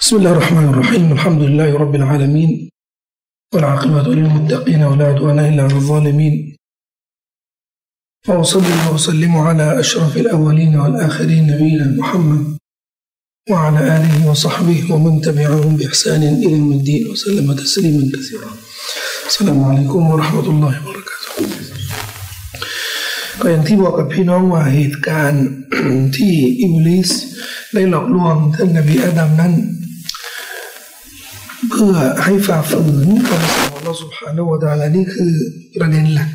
بسم الله الرحمن الرحيم الحمد لله رب العالمين والعاقبة للمتقين ولا عدوان إلا على الظالمين وأصلي وأسلم على أشرف الأولين والآخرين نبينا محمد وعلى آله وصحبه ومن تبعهم بإحسان إلى يوم الدين وسلم تسليما كثيرا السلام عليكم ورحمة الله وبركاته ก็อย่างที่บอกกับพี่น้องว่าเหตุการณ์ ที่อิบลิสได้หลอกลวงท่านนบีอาดัมนั้นเพื่อให้ฝ่าฝืนคำสั่งของอัลเลาะห์ซุบฮานะฮูวะตะอาลานี่คือประเด็นหลัก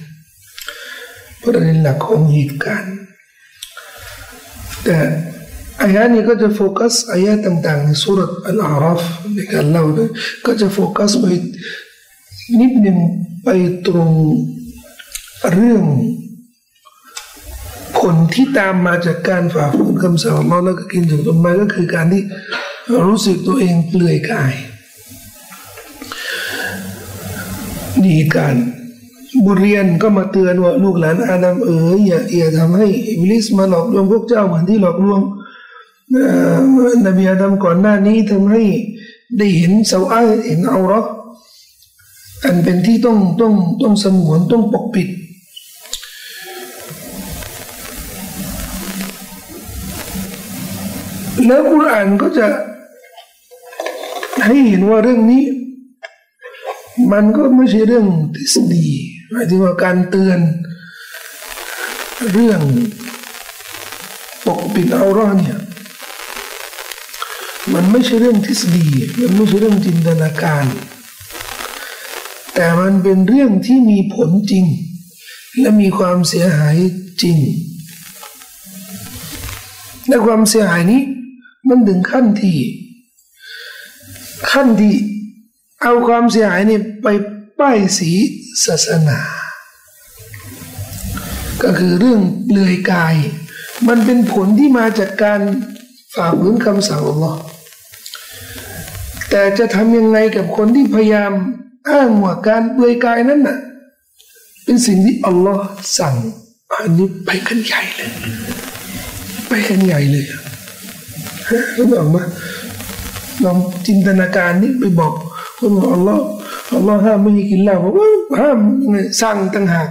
ของเหตุการณ์แต่อายะนี้ก็จะโฟกัสอายะต่างๆในซูเราะห์อัลอาราฟในการเล่าด้วยก็จะโฟกัสไปนิดนึงไปตรงเรื่องผลที่ตามมาจากการฝ่าฝืนคำสั่งของอัลเลาะห์แล้วก็กินจากต้นไม้ก็คือการที่รู้สึกตัวเองเปลือยกายนี่การบทเรียนก็มาเตือนว่าลูกหลานอาดัมอย่าทำให้อิบลิสมาหลอกลวงพวกเจ้าเหมือนที่หลอกลวงนบีอาดัมก่อนหน้านี้ทำให้ได้เห็นเสาอ้ายเห็นเอาเราะห์อันเป็นที่ต้องสงวนต้องปกปิดแล้วกุรอานก็จะให้เห็นว่าเรื่องนี้มันก็ไม่ใช่เรื่องทฤษฎีหมายถึงว่าการเตือนเรื่องปกปิดเอาเราะห์เนี่ยมันไม่ใช่เรื่องทฤษฎีมันไม่ใช่เรื่องจินตนาการแต่มันเป็นเรื่องที่มีผลจริงและมีความเสียหายจริงและความเสียหายนี้มันถึงขั้นที่เอาความเสียหายนี่ไปป้ายสีศาสนาก็คือเรื่องเปลือยกายมันเป็นผลที่มาจากการฝ่าฝืนคำสั่งอัลลอฮ์แต่จะทำยังไงกับคนที่พยายามอ้างว่าการเปลือยกายนั้นน่ะเป็นสิ่งที่อัลลอฮ์สั่งอันนี้ไปกันใหญ่เลยรู้ไหมลองจินตนาการนี่ไปบอกคนว่าอัลลอฮ์ห้ามไม่ให้กินเหล้าบอกว่าห้ามสั่งต่างหาก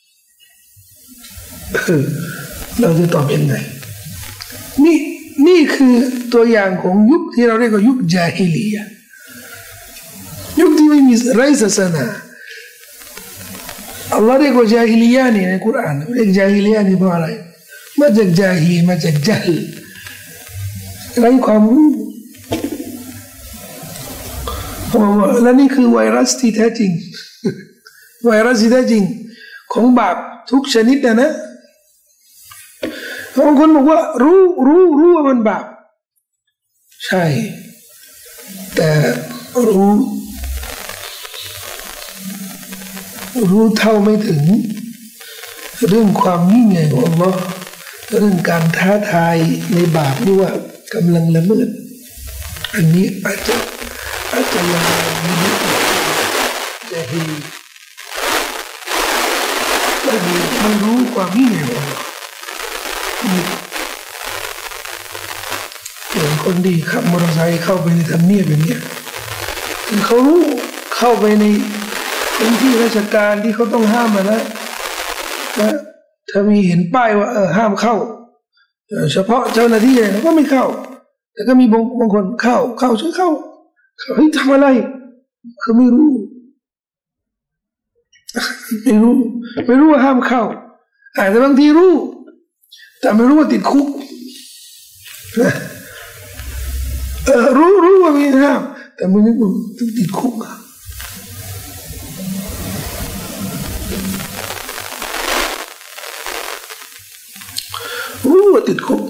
เราจะตอบยังไงนี่คือตัวอย่างของยุคที่เราเรียกว่ายุคญาฮิลียะห์ยุคที่ไม่มีไร้ศาสนาอัลลอฮ์เรียกว่าญาฮิลียะห์นี่ในกุรอานเรียกญาฮิลียะห์นี่เพราะอะไรมาจากญาฮีมาจากจัฮลไร้ความรู้และนี่คือไวรัสที่แท้จริงไวรัสที่แท้จริงของบาปทุกชนิดนะบางคนบอกว่ารู้ว่ามันบาปใช่แต่รู้เท่าไม่ถึงเรื่องความยิ่งใหญ่ของอัลลอฮ์เรื่องการท้าทายในบาปนี่ว่ากำลังละเมิดอันนี้อาจจะยังไม่รู้ความยิ่งใหญ่ของอัลลอฮ์อย่างคนดีขับมอเตอร์ไซค์เข้าไปในทำเนียบอย่างเงี้ยคือเขารู้เข้าไปในพื้นที่ราชการที่เขาต้องห้ามนะถ้ามีเห็นป้ายว่าห้ามเข้าเฉพาะเจ้าหน้าที่เขาก็ไม่เข้าแต่ก็มีบางคนเข้าช่วยเข้าเฮ้ยทำอะไรเขาไม่รู้ว่าห้ามเข้าแต่บางทีรู้แต่ไม่รู้ว่าติดคุกรู้ว่ามีห้ามแต่ไม่รู้ว่าติดคุกรู้ว่าติดคุก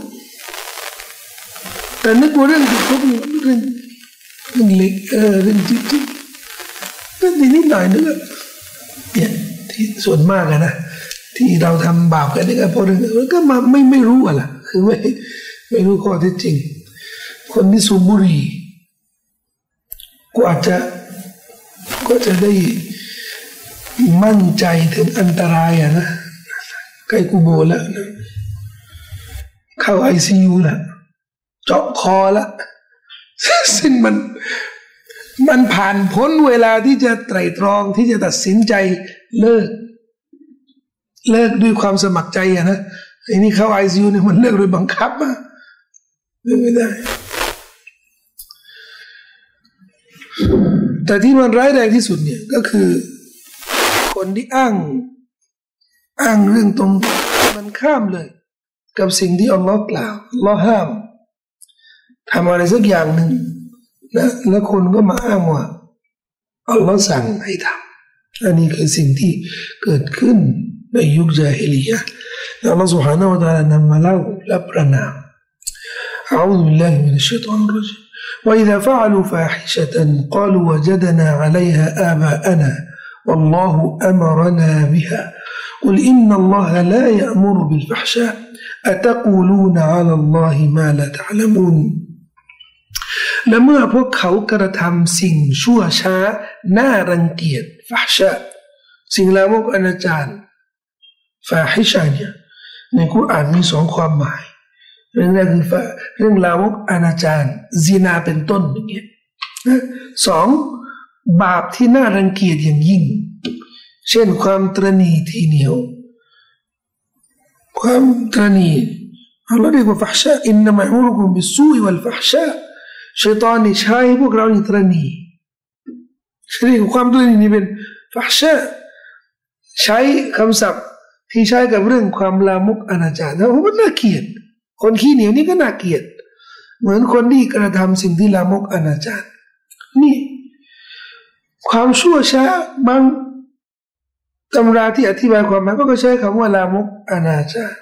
แต่นึกว่าเรื่องติดคุกนี่เรื่องเล็กเรื่องที่นิดหน่อยนึกเนี่ยที่ส่วนมากนะที่เราทำบาปกันนี่ก็เพราะเรื่องก็มาไม่รู้อะไรคือไม่รู้ข้อเท็จจริงคนที่สูบบุหรี่ก็จะได้มั่นใจถึงอันตรายนะใกล้กุโบร์แล้วนะเข้า ICU แล้วเจาะคอแล้วซึ่งมันผ่านพ้นเวลาที่จะไตร่ตรองที่จะตัดสินใจเลิกด้วยความสมัครใจอะนะไอ้นี่เข้าICUเนี่ยมันเลิกโดยบังคับอะไม่ได้แต่ที่มันร้ายแรงที่สุดเนี่ยก็คือคนที่อ้างเรื่องตรงมันข้ามเลยกับสิ่งที่อัลลอฮ์กล่าวอัลลอฮ์ห้ามทำอะไรสักอย่างหนึ่งนะแล้วคนก็มาอ้างว่าอัลลอฮ์สั่งให้ทำอันนี้คือสิ่งที่เกิดขึ้นในยุคญาฮิลิยะห์อัลลอฮ์ سبحانه และ تعالى นำมาเล่าและประนาม أعوذ بالله من الشيطان الرجيم وإذا فعلوا فاحشة قالوا وجدنا عليها آباءنا والله أمرنا بها قل إن الله لا يأمر بالفحشاء أتقولون على الله ما لا تعلمون และเมื่อพวกเขากระทำสิ่งชั่วช้าน่ารังเกียจฟาฮิชะสิ่งลามกอนาจารฟาฮิชะเนี่ยในกุรอานมีสองความหมายเรื่องแรกคือเรื่องลามกอนาจารซินาเป็นต้นอย่างเงี้ยสองบาปที่น่ารังเกียจอย่างยิ่งเช่นความตระหนี่ทีเหนียวความตระหนี่อัลลอฮ์เรียกว่าฟาฮิชะอินนัมะยะมุรุกุมบิสซูอิวัลฟาฮิชะชัยฏอนนี่ใช้พวกเรานี่ตระหนี่ใช้ความตระหนี่นี่เป็นฟาฮิชะใช้คำศัพท์ที่ใช้กับเรื่องความลามกอนาจารแล้วมันน่าเกลียดคนขี้เหนียวนี่ก็น่าเกลียดเหมือนคนที่กระทำสิ่งที่ลามกอนาจารนี่ความชั่วช้าบางตำราที่อธิบายความหมายก็ใช้คำว่าลามกอนาจาร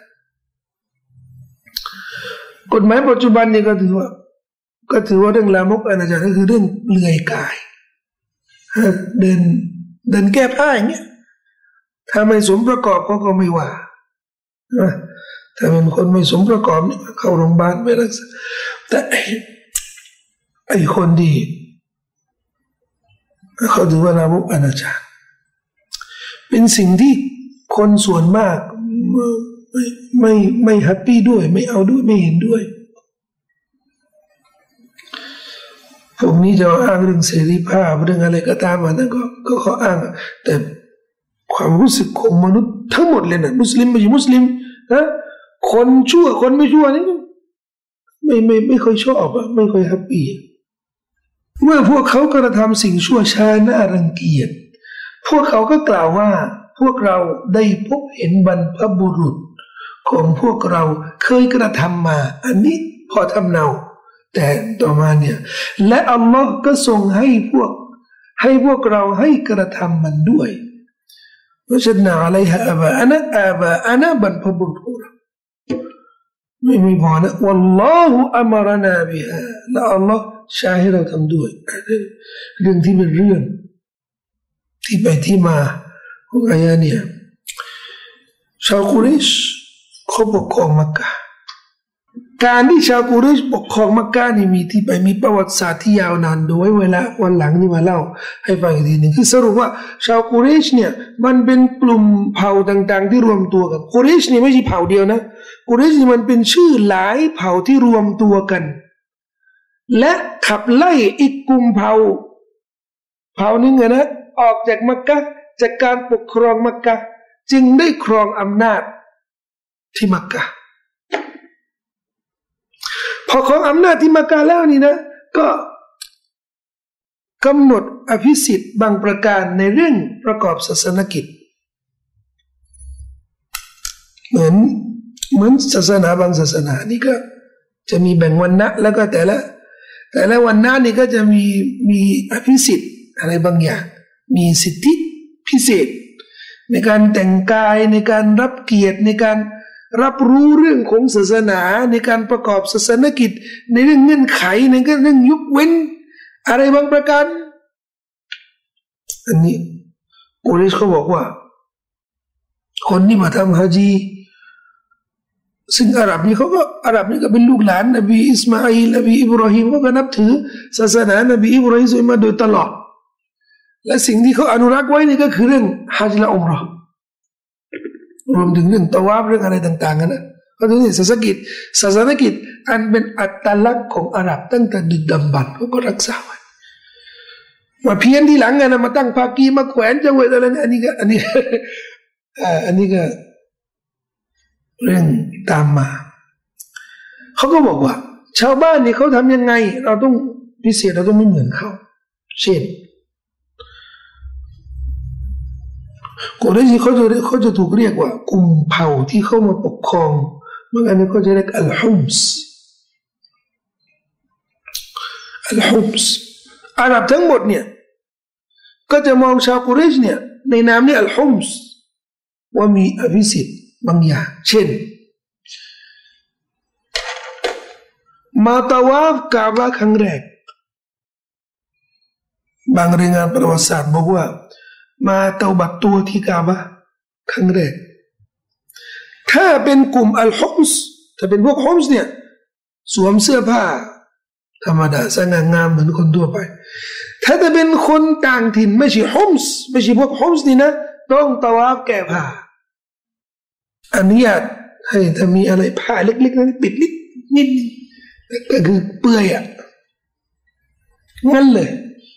กฎหมายปัจจุบันนี่ก็ถือว่าเรื่องลามกอนาจารก็คือเรื่องเปลือยกายเดินแก้ผ้าอย่างเงี้ยถ้าไม่สมประกอบก็ไม่ว่าถ้าเป็นคนไม่สมประกอบนี่เข้าโรงพยาบาลไม่รักษาแต่ไอ้คนดีเขาถือว่าลามกอนาจารเป็นสิ่งที่คนส่วนมากไม่แฮปปี้ด้วยไม่เอาด้วยไม่เห็นด้วยพวกนี้จะอ้างเรื่องเสรีภาพเรื่องอะไรก็ตามมานั่นก็เขาอ้างแต่ความรู้สึกของมนุษย์ทั้งหมดเลยนะมุสลิมไม่ใช่มุสลิมนะคนชั่วคนไม่ชั่วนี่ไม่ค่อยชอบไม่ค่อยแฮปปี้เมื่อพวกเขากระทำสิ่งชั่วช้าน่ารังเกียจพวกเขาก็กล่าวว่าพวกเราได้พบเห็นบรรพบุรุษของพวกเราเคยกระทำมาอันนี้พอทำเนาแต่ต่อมาเนี่ยและอัลลอฮ์ก็ทรงให้พวกเราให้กระทำมันด้วยวะชัดนาอะลัยฮะอาบาอานะบรรพบุรุษของเราไม่พอนะวัลลอฮุอัมรนาบิฮาและอัลลอฮ์ใช้ให้เราทำด้วยเรื่องที่เป็นเรื่องที่ไปที่มาของอายะเนี่ยชาวกุเรชเขาปกครองมักกะการที่ชาวกุเรชปกครองมักกะนี่มีที่ไปมีประวัติศาสตร์ที่ยาวนานโดยเวลาวันหลังนี่มาเล่าให้ฟังอีกทีหนึ่งคือสรุปว่าชาวกุเรชเนี่ยมันเป็นกลุ่มเผ่าต่างๆที่รวมตัวกันกุเรชนี่ไม่ใช่เผ่าเดียวนะกุเรชนี่มันเป็นชื่อหลายเผ่าที่รวมตัวกันและขับไล่อีกกลุ่มเผ่านึงนะออกจากมักกะจากการปกครองมักกะจึงได้ครองอำนาจที่มักกะพอครองอำนาจที่มักกะแล้วนี่นะก็กำหนดอภิสิทธิ์บางประการในเรื่องประกอบศาสนกิจเหมือนศาสนาบางศาสนานี่ก็จะมีแบ่งวรรณะแล้วก็แต่ละวรรณะนี่ก็จะมีอภิสิทธิ์อะไรบางอย่างมีสิทธิพิเศษในการแต่งกายในการรับเกียรติในการรับรู้เรื่องของศาสนาในการประกอบศาสนกิจในเรื่องเงื่อนไขในเรื่องยกเว้นอะไรบางประการอันนี้กุเรชเขาบอกว่าคนที่มาทำฮะจีซึ่งอาหรับนี่ก็เป็นลูกหลานนบีอิสมาอิลนบีอิบราฮิมก็นับถือศาสนานบีอิบราฮิมมาโดยตลอดและสิ่งที่เขาอนุรักษ์ไว้นี่ก็คือเรื่องฮัจญ์และอุมเราะห์รวมถึงเรื่องตะวาฟเรื่องอะไรต่างๆนะก็ดูนี่ศาสนกิจอันเป็นอัตลักษณ์ของอาหรับตั้งแต่ดึกดำบรรพ์เขาก็รักษาไว้มาเพี้ยนทีหลังไงนะมาตั้งภากีมาแขวนจังหวัดอะไรนี่อันนี้ก็เรื่องตามมาเขาก็บอกว่าชาวบ้านนี่เขาทำยังไงเราต้องพิเศษเราต้องไม่เหมือนเขาเช่นกลุ่มนี้เขาจะถูกเรียกว่ากลุ่มเผ่าที่เข้ามาปกครองเมื่ออันนี้เขาจะเรียกอัลฮุมส์อาหรับทั้งหมดเนี่ยก็จะมองชาวกุเรชเนี่ยในนามนี้อัลฮุมส์ว่ามีอภิสิทธิ์บางอย่างเช่นมาตาวาฟกาบะครั้งแรกบางรายงานประวัติศาสตร์บอกว่ามาเตาบัตตัวที่กาบะครั้งแรกถ้าเป็นกลุ่มอัลฮุมส์ถ้าเป็นพวกฮุมส์เนี่ยสวมเสื้อผ้าธรรมดาสง่างามเหมือนคนทั่วไปถ้าจะเป็นคนต่างถิ่นไม่ใช่ฮุมส์ไม่ใช่พวกฮุมส์นี่นะต้องตาวาฟแก้ผ้าอนุญาตให้ถ้ามีอะไรผ้าเล็กๆนั้นปิดนิดก็คือเปื่อยอ่ะงั้นเลย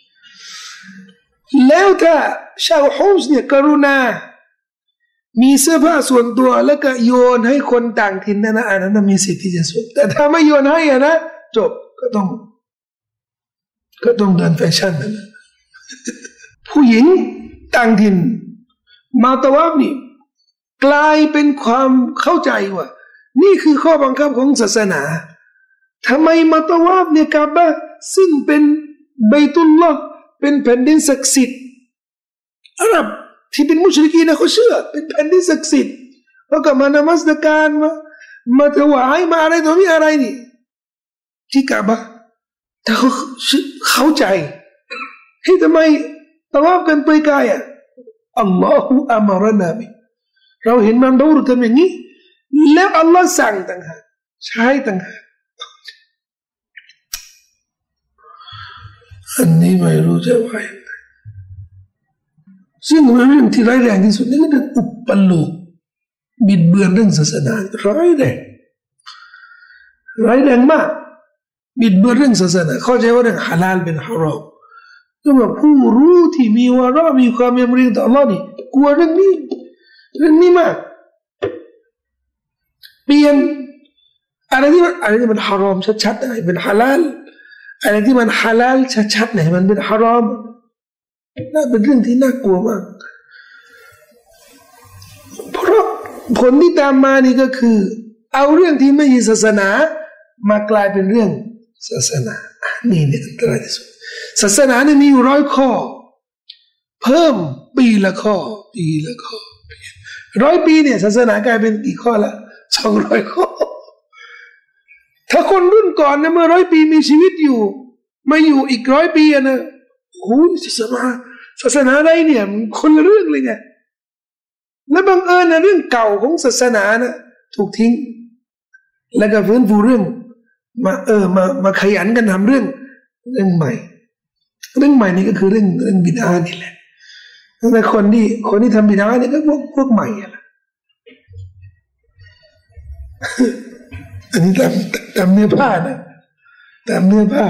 แล้วถ้าชาวฮุมส์เนี่ยกรุณามีเสื้อผ้าส่วนตัวแล้วก็โยนให้คนต่างถิ่นนั่นนะอันนั้นมีสิทธิ์ที่จะสวมแต่ถ้าไม่โยนให้อ่ะนะจบก็ต้องเดินแฟชั่นนะผู้หญิงต่างถิ่นมาตาวาฟนี่กลายเป็นความเข้าใจว่านี่คือข้อบังคับของศาสนาทำไมมาตาวาฟเนี่ยกาบะซึ่งเป็นบัยตุลลอฮ์เป็นแผ่นดินศักดิ์สิทธิ์อาหรับที่เป็นมุชริกีนนะเขาเชื่อเป็นแผ่นดินศักดิ์สิทธิ์เขาก็มานมัสการมาถวายมาอะไรตัวนี้อะไรนี่ที่กาบะแต่เขาเข้าใจให้ทำไมตาวาฟกันไปกายอ่ะอัลลอฮฺอัมรนาบิเราเห็นมันเราทำอย่างนี้แล้วอัลลอฮ์สั่งต่างหากใช้ต่างหากอันนี้ไม่รู้จะว่าอย่างไรซึ่งเป็นเรื่องที่ร้ายแรงที่สุดนี่ก็คืออุปโลกบิดเบือนเรื่องศาสนาร้ายแรงมากบิดเบือนเรื่องศาสนาเข้าใจว่าเรื่องฮาลาลเป็นฮารอมก็แบบผู้รู้ที่มีวาระมีความยำเกรงต่ออัลลอฮ์นี่กลัวเรื่องนี้มากเปลี่ยนอะไรที่มันฮารอมชัดๆอะไรเป็นฮาลาลอะไรที่มันฮาลาลชัดๆเนี่ยมันเป็นฮารอมน่าเป็นเรื่องที่น่ากลัวมากเพราะผลที่ตามมานี่ก็คือเอาเรื่องที่ไม่ใช่ศาสนามากลายเป็นเรื่องศาสนานี่เนี่ยอันตรายที่สุดศาสนาเนี่ยมีอยู่100 ข้อเพิ่มปีละข้อ100 ปีเนี่ยศาสนากลายเป็นกี่ข้อละ200 ข้อถ้าคนรุ่นก่อนเนี่ยเมื่อ100 ปีมีชีวิตอยู่มาอยู่อีก100 ปีนะโอ้ยศาสนาอะไรเนี่ยมันคนละเรื่องเลยไงและบังเอิญนะเรื่องเก่าของศาสนานะถูกทิ้งแล้วก็ฟื้นฟูเรื่องมาขยันกันทำเรื่องใหม่นี่ก็คือเรื่องบิดานี่แหละแต่คนที่ทำบิดาเนี่ยก็พวกใหม่อะอันนี้ตามเนื้อผ้านะตามเนื้อผ้า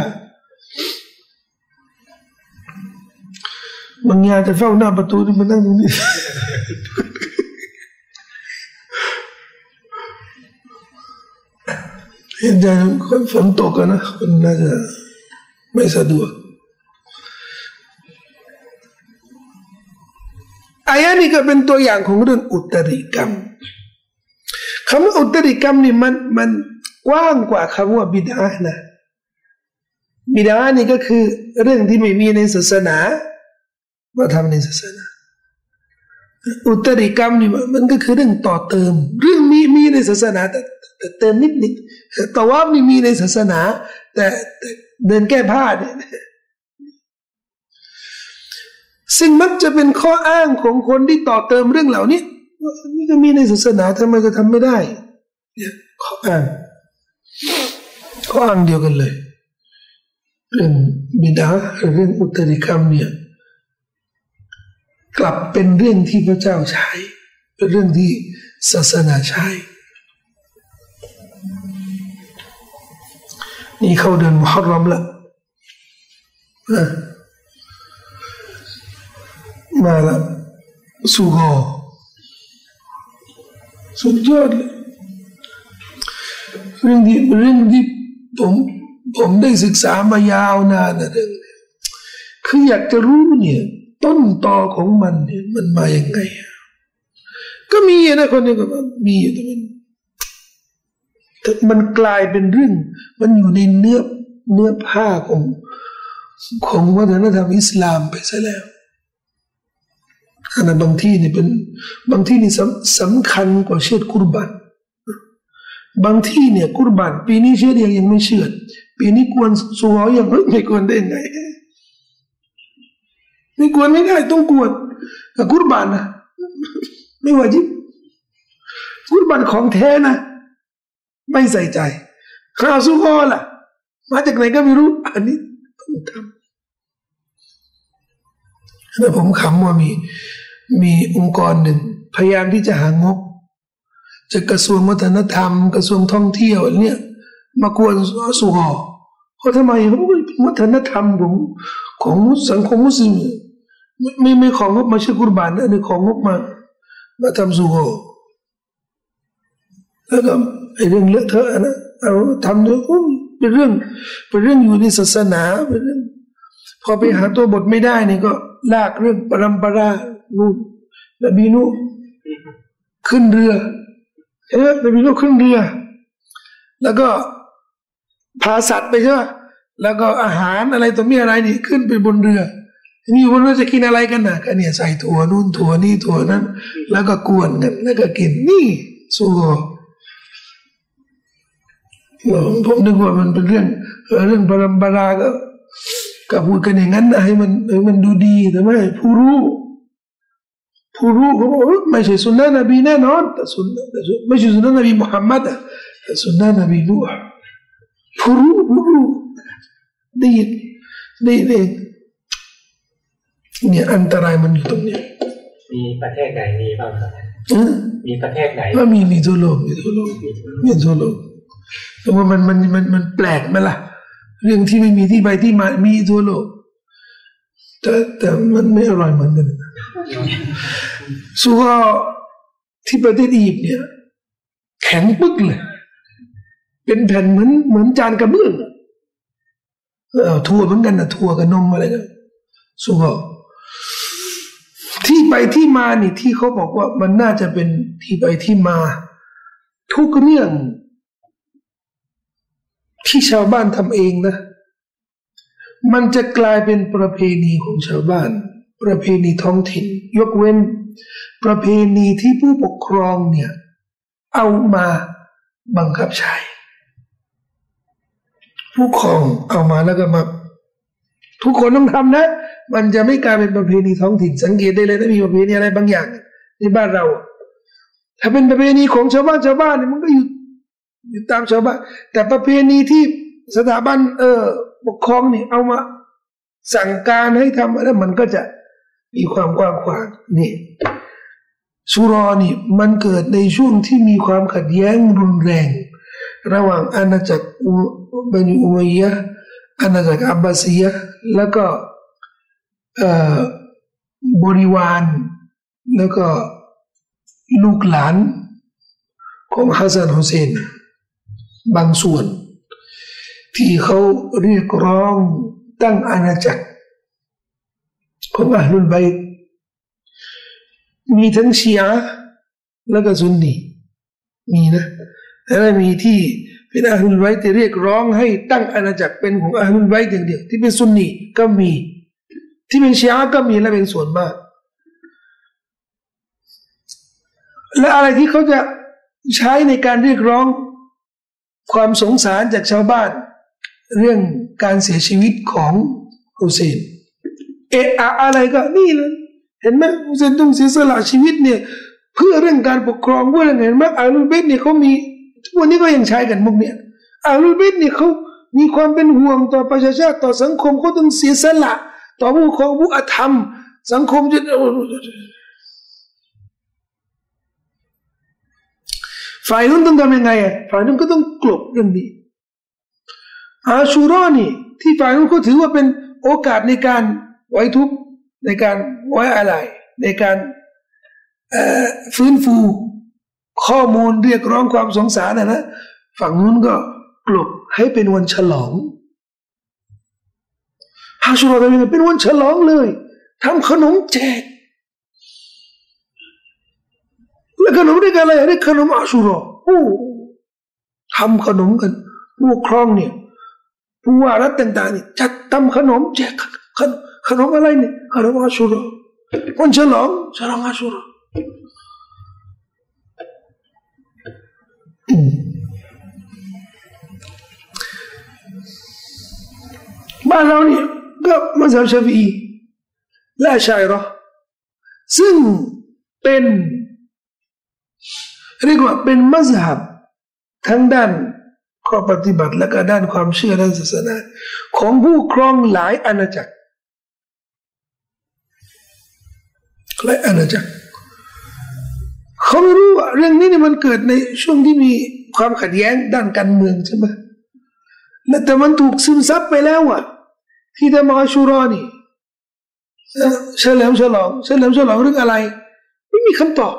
บางอย่างจะเฝ้าหน้าประตูที่มันนั่งตรงนี้เห็นใจคนฝนตกนะคนน่าจะไม่สะดวกอายะนี้ก็เป็นตัวอย่างของเรื่องอุตริกรรมคำว่าอุตริกรรมนี่มันกว้างกว่าคำว่าบิดานะบิดานี่ก็คือเรื่องที่ไม่มีในศาสนามาทำในศาสนาอุตริกรรมนี่มันก็คือเรื่องต่อเติมเรื่องมีในศาสนาแต่เติมนิดตะวาฟนี่มีในศาสนาแต่เดินแก้ผ้าเนี่ยซึ่งมักจะเป็นข้ออ้างของคนที่ต่อเติมเรื่องเหล่านี้นี่ก็มีในศาสนาทำไมจะทำไม่ได้เนี่ยข้ออ้างเดียวกันเลยเรื่องบิดาเรื่องอุตริกรรมเนี่ยกลับเป็นเรื่องที่พระเจ้าใช้เป็นเรื่องที่ศาสนาใช้นี่เข้าเดือนมุฮัรรอมละมาละสุโขสุดยอดเลยเรื่องที่ผมได้ศึกษามายาวนานนะเรื่องนี้คืออยากจะรู้เนี่ยต้นตอของมันเนี่ยมันมาอย่างไงก็มีนะคนนี้ก็มีแต่มันกลายเป็นเรื่องมันอยู่ในเนื้อผ้าของวัฒนธรรมอิสลามไปซะแล้วอันนั้นบางที่นี่สำคัญกว่าเชือดกุรบันบางที่เนี่ยกุรบันปีนี้เชือดยังไม่เชือดปีนี้กวนสุวยังไม่กวนได้ไงไม่กวนไม่ได้ต้องกวนแต่กุรบันนะไม่วาญิบกุรบันของแท้นะไม่ใส่ใจข้าวสุโขล่ะมาจากไหนก็ไม่รู้อันนี้ต้องทำแล้วผมขำว่ามีองค์กรหนึ่งพยายามที่จะหางบจากกระทรวงวัฒนธรรมกระทรวงท่องเที่ยวเนี่ยมากวนสุโขเพราะทำไมวัฒนธรรมของสังคมมุสลิมไม่ของงบมาเชื่อกุรบานนะนี่ของงบมาทำสุโขแล้วก็ไอ้เรื่องเลอะเทอะนะเอาทำด้วยเป็นเรื่องอยู่ในศาสนาเป็นเรื่องพอไปหาตัวบทไม่ได้นี่ก็ลากเรื่องปรัมปรานู่นนบีนูขึ้นเรือนบีนูขึ้นเรือแล้วก็พาสัตว์ไปใช่ไหมแล้วก็อาหารอะไรตัวมีอะไรนี่ขึ้นไปบนเรือทีนี้บนเรือจะกินอะไรกันนะก็เนี่ยใส่ถั่วนู่นถั่วนี่ถั่วนั้นแล้วก็กวนกันแล้วก็กินนี่สุโขผมนึกว่ามันเป็นเรื่องปรัมปราก็พูดกันอย่างนั้นให้มันดูดีแต่ไม่ผู้รู้เขาบอกไม่ใช่สุนนะนบีแน่นอนแต่ไม่ใช่สุนนะนบีมุฮัมมัดแต่สุนนะนบีนูห์ผู้รู้ได้ยินเนี่ยอันตรายมันอยู่ตรงนี้มีประเทศไหนมีบ้างครับมีประเทศไหนก็มีทั่วโลกแต่ว่ามันแปลกไหมล่ะเรื่องที่ไม่มีที่ไปที่มามีทั่วโลกแต่มันไม่อร่อยเหมือนกันสุโขที่ประเทศอียิปต์เนี่ยแข็งปึ๊กเลยเป็นแผ่นเหมือนจานกระเบื้องถั่วเหมือนกันนะถั่วกับนมอะไรกันสุโขที่ไปที่มานี่ที่เขาบอกว่ามันน่าจะเป็นที่ไปที่มาทุกเรื่องที่ชาวบ้านทำเองนะมันจะกลายเป็นประเพณีของชาวบ้านประเพณีท้องถิ่นยกเว้นประเพณีที่ผู้ปกครองเนี่ยเอามาบังคับใช้ผู้ปกครองเอามาแล้วก็มาทุกคนต้องทำนะมันจะไม่กลายเป็นประเพณีท้องถิ่นสังเกตได้เลยถ้ามีประเพณีอะไรบางอย่างในบ้านเราถ้าเป็นประเพณีของชาวบ้านเนี่ยมันก็อยู่ตามชาวบ้านแต่ประเพณีที่สถาบันปกครองนี่เอามาสั่งการให้ทำแล้วมันก็จะมีความกว้างขวางนี่สุรอนี่มันเกิดในช่วงที่มีความขัดแย้งรุนแรงระหว่างอาณาจักรบันิอุมัยยะห์อาณาจักรอับบาซียะห์แล้วก็บริวารแล้วก็ลูกหลานของฮัสซันฮุเซนบางส่วนที่เขาเรียกร้องตั้งอาณาจักรของอัลลุลบัยต์มีทั้งชีอะห์แล้วก็ซุนนีมีนะแล้วมีที่เป็นอัลลุลบัยต์ที่เรียกร้องให้ตั้งอาณาจักรเป็นของอัลลุลบัยต์อย่างเดียวที่เป็นซุนนีก็มีที่เป็นชีอะห์ก็มีและเป็นส่วนมากและอะไรที่เขาจะใช้ในการเรียกร้องความสงสารจากชาวบ้านเรื่องการเสียชีวิตของฮุเซนอะไรก็นี่เลยเห็นไหมฮุเซนต้องเสียสละชีวิตเนี่ยเพื่อเรื่องการปกครองเพื่อเรื่องเห็นไหมอัลลุลบัยต์เนี่ยเขามีทุกวันนี้ก็ยังใช้กันมุกเนี่ยอัลลุลบัยต์เนี่ยเขามีความเป็นห่วงต่อประชาชาติต่อสังคมเขาต้องเสียสละต่อผู้ปกครองผู้อธรรมสังคมจะฝ่ายนู้นต้องทำยังไงฝ่ายนู้นก็ต้องกลบเรื่องนี้อาชูรอนี่ที่ฝ่ายนู้นก็ถือว่าเป็นโอกาสในการไว้ทุกข์ในการไว้อะไรในการฟื้นฟูข้อมูลเรียกร้องความสงสารนะฝั่งนู้นก็กลบให้เป็นวันฉลองอาชูรอเป็นวันฉลองเลยทำขนมแจกแล้วขนมเรียกอะไรเรียกขนมอาชูรอทำขนมกันผู้ครองเนี่ยผู้ว่ารัฐต่างๆนี่จัดทำขนมแจกขนมอะไรเนี่ยขนมอาชูรอวันฉลองอาชูรอบ้านเราเนี่ยก็มัซฮับชาฟิอีและอัชอะอิเราะห์ซึ่งเป็นเรียกว่าเป็นมัซฮับทั้งด้านข้อปฏิบัติและก็ด้านความเชื่อด้านศาสนาของผู้ครองหลายอาณาจักรเขาไม่รู้ว่าเรื่องนี้เนี่ยมันเกิดในช่วงที่มีความขัดแย้งด้านการเมืองใช่ไหมและแต่มันถูกซึมซับไปแล้วอ่ะที่ทำอาชูรอนี่เฉลิมฉลองเรื่องอะไรไม่มีคำตอบ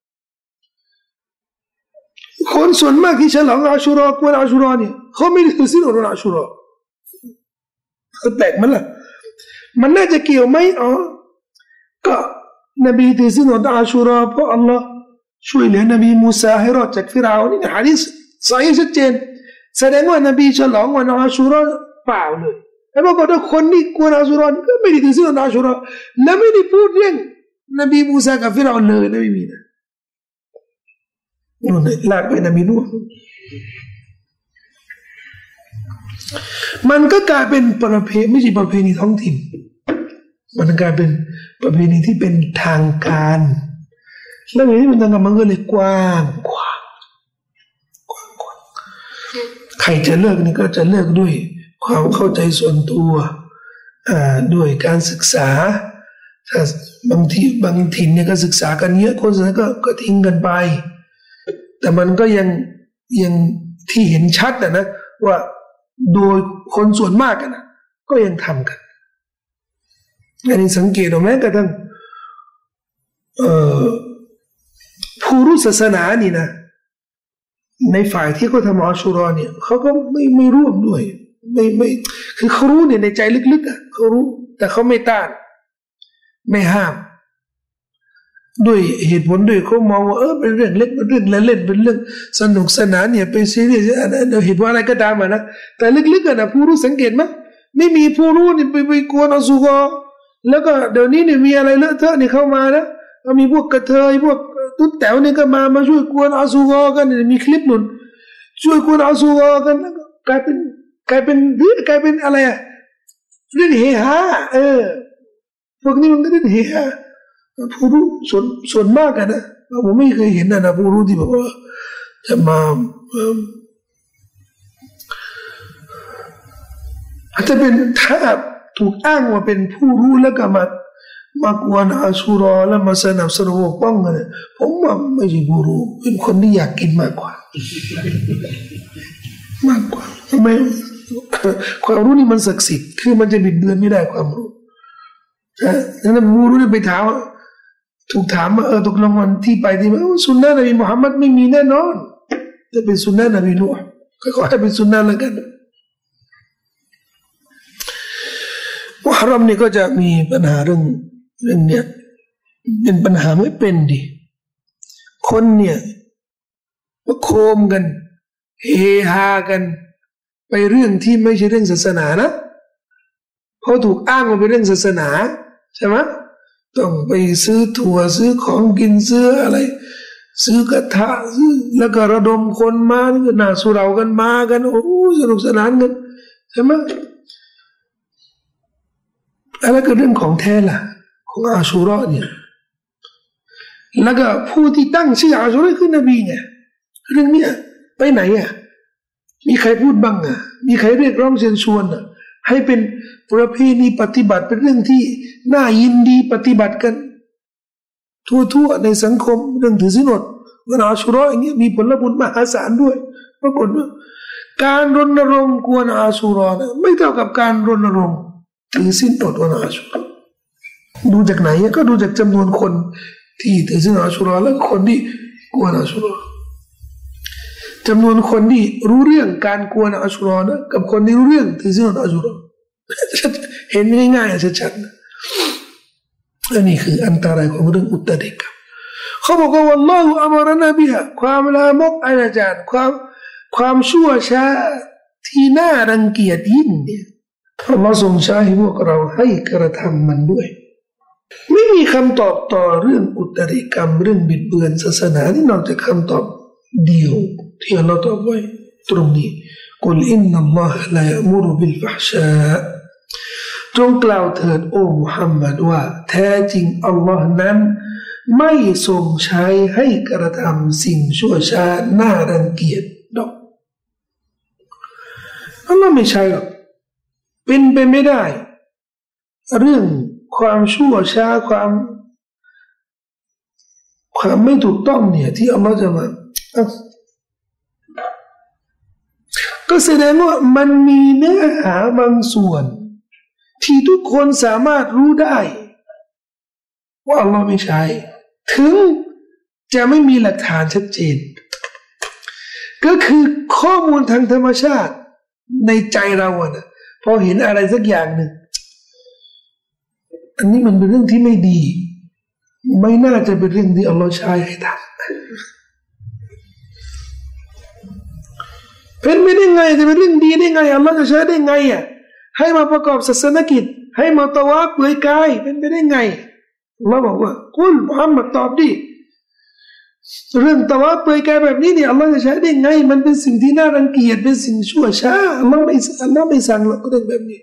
คนส่วนมากที่ฉลองอาชูรอกวนอาชูรอเนี่ยเขาไม่ได้ถือศีลอดอาชูรอแปลกมั้ยล่ะมันน่าจะเกี่ยวไหมก็นบีถือศีลอดอาชูรอเพราะอัลลอฮ์ช่วยเหลือนบีมูซาให้รอดจากฟิรเอาน์นี่หะดีษซอฮีฮ์ชัดเจนแสดงว่านบีฉลองวันอาชูรอเปล่าเลยแล้วบอกว่าคนที่กวนอาชูรอก็ไม่ได้ถือศีลอดอาชูรอและไม่ได้พูดเรื่องนบีมูซากับฟิรเอาน์เลยนะไม่มีนะนู่นลากไปนบีนูฮ์มันก็กลายเป็นประเพณีไม่ใช่ประเพณีท้องถิ่นมันกลายเป็นประเพณีที่เป็นทางการแล้วอย่างนี้มันทางการมันก็เลยกว้างใครจะเลิกนี่ก็จะเลิกด้วยความเข้าใจส่วนตัวด้วยการศึกษาถ้าบางถิ่นเนี่ยก็ศึกษากันเยอะคนส่วนใหญ่ก็ทิ้งกันไปแต่มันก็ยังที่เห็นชัดนะว่าโดยคนส่วนมากนะก็ยังทำกันอันนี้สังเกตเอาไหมกระทั่งผู้รู้ศาสนานี่นะในฝ่ายที่เขาทำอาชูรอเนี่ยเขาก็ไม่ร่วมด้วยไม่คือเขารู้เนี่ยในใจลึกๆอ่ะเขารู้แต่เขาไม่ต้านไม่ห้ามด้วยเหตุผลด้วยเขามองว่าเป็นเรื่องเล็กเป็นเรื่องเล่นเป็นเรื่องสนุกสนานเนี่ยเป็นซีเรียสเหตุว่าอะไรก็ตามนะแต่ลึกๆนะผู้รู้สังเกตไหมไม่มีผู้รู้นี่ไปกวนอาซูกอแล้วก็เดี๋ยวนี้เนี่ยมีอะไรเลอะเทอะนี่เข้ามานะมีพวกกระเทยพวกตุ๊ดแต๋วนี่ก็มาช่วยกวนอาซูกอกันมีคลิปหนุนช่วยกวนอาซูกอกันกลายเป็นอะไรอะเรื่องเฮฮาพวกนี้มันก็เรื่องเฮฮาผู้รู้ส่วนมากนะผมไม่เคยเห็นนะผู้รู้ที่แบบว่าจะมาอาจจะเป็นถ้าถูกอ้างว่าเป็นผู้รู้แล้วก็มากวนอาชูรอแล้วมาสนับสนุนปกป้องกันผมว่าไม่ใช่ผู้รู้เป็นคนที่อยากกินมากกว่าไม่ความรู้นี่มันศักดิ์สิทธิ์คือมันจะบิดเบือนไม่ได้ความรู้นั้นผู้รู้นี่ไปถามถูกถามว่าตกลงวันที่ไปที่สุนนะนบีมุฮัมมัดไม่มีแน่นอนจะเป็นสุนนะนบีนูฮ์ก็ขอให้เป็นสุนนะแล้วกันมุฮัรรอมนี่ก็จะมีปัญหาเรื่องเนี้ยเป็นปัญหาไม่เป็นดิคนเนี่ยมาโคมกันเฮฮากันไปเรื่องที่ไม่ใช่เรื่องศาสนานะเพราะถูกอ้างว่าเป็นเรื่องศาสนาใช่ไหมต้องไปซื้อถั่วซื้อของกินซื้ออะไรซื้อกระทะซื้อแล้วก็ระดมคนมาหน้าสุเรากันมากันโอ้สนุกสนานกันใช่ไหมอะไรก็เรื่องของแท้ล่ะของอาชูรอเนี่ยแล้วก็ผู้ที่ตั้งชื่ออาชูรอคือนบีไงเรื่องนี้ไปไหนมีใครพูดบ้างมีใครเรียกร้องเชิญชวนให้เป็นประเพณีปฏิบัติเป็นเรื่องที่น่ายินดีปฏิบัติกันทั่วในสังคมเรื่องถือศีลอดวันอาชูรออย่างเงี้ยมีผลบุญมหาศาลด้วยปรากฏว่าการรณรงค์กวนอาชูรอนะไม่เท่ากับการรณรงค์ถือศีลอดวันอาชูรอดูจากไหนก็ดูจากจำนวนคนที่ถือศีลอาชูรอและคนที่กวนอาชูรอจำนวนคนที่รู้เรื่องการกวนอาชูรอนะกับคนที่รู้เรื่องถือศีลอาชูรอเห็นง่ายๆชัดๆอันนี้คืออันตรายของเรื่องอุตริกรรมเขาบอกว่าวัลลอฮุอัมรนะบิฮะความลามกอนาจารความชั่วช้าที่น่ารังเกียจยิ่งเนี่ยอัลลอฮ์ทรงใช้ให้พวกเราให้กระทำมันด้วยไม่มีคำตอบต่อเรื่องอุตริกรรมเรื่องบิดเบือนศาสนาที่นอกจากคำตอบเดียวที่อัลลอฮ์ตอบไว้ตรงนี้กุลอินนัลลอฮะลายัมุรุบิลฟะฮชาจงกล่าวเถิดโอ้มุฮัมมัดว่าแท้จริงอัลลอฮ์นั้นไม่ทรงใช้ให้กระทำสิ่งชั่วช้าน่ารังเกียจดอกอัลลอฮ์ไม่ใช่หรอกเป็นไปไม่ได้เรื่องความชั่วช้าความไม่ถูกต้องเนี่ยที่อัลลอฮ์จะมาก็แสดงว่ามันมีเนื้อหาบางส่วนที่ทุกคนสามารถรู้ได้ว่าอัลลอฮ์ไม่ใช่ถึงจะไม่มีหลักฐานชัดเจนก็คือข้อมูลทางธรรมชาติในใจเราอะนะพอเห็นอะไรสักอย่างหนึ่งอันนี้มันเป็นเรื่องที่ไม่ดีไม่น่าจะเป็นเรื่องที่อัลลอฮ์ใช้ให้ทำเป็นไม่ได้ไงจะเป็นเรื่องดีได้ไงอัลลอฮ์จะใช้ได้ไงอ่ะให้มาประกอบศาสนกิจให้มาตะวาฟเปลือยกายเป็นไปได้ไงอัลลอฮ์บอกว่ากุลมุฮัมมัดตอบดิเรื่องตะวาฟเปลือยกายแบบนี้เนี่ยอัลลอฮ์จะใช้ได้ไงมันเป็นสิ่งที่น่ารังเกียจเป็นสิ่งชั่วช้าอัลลอฮ์ไม่สั่งหรอกเรื่องแบบนี้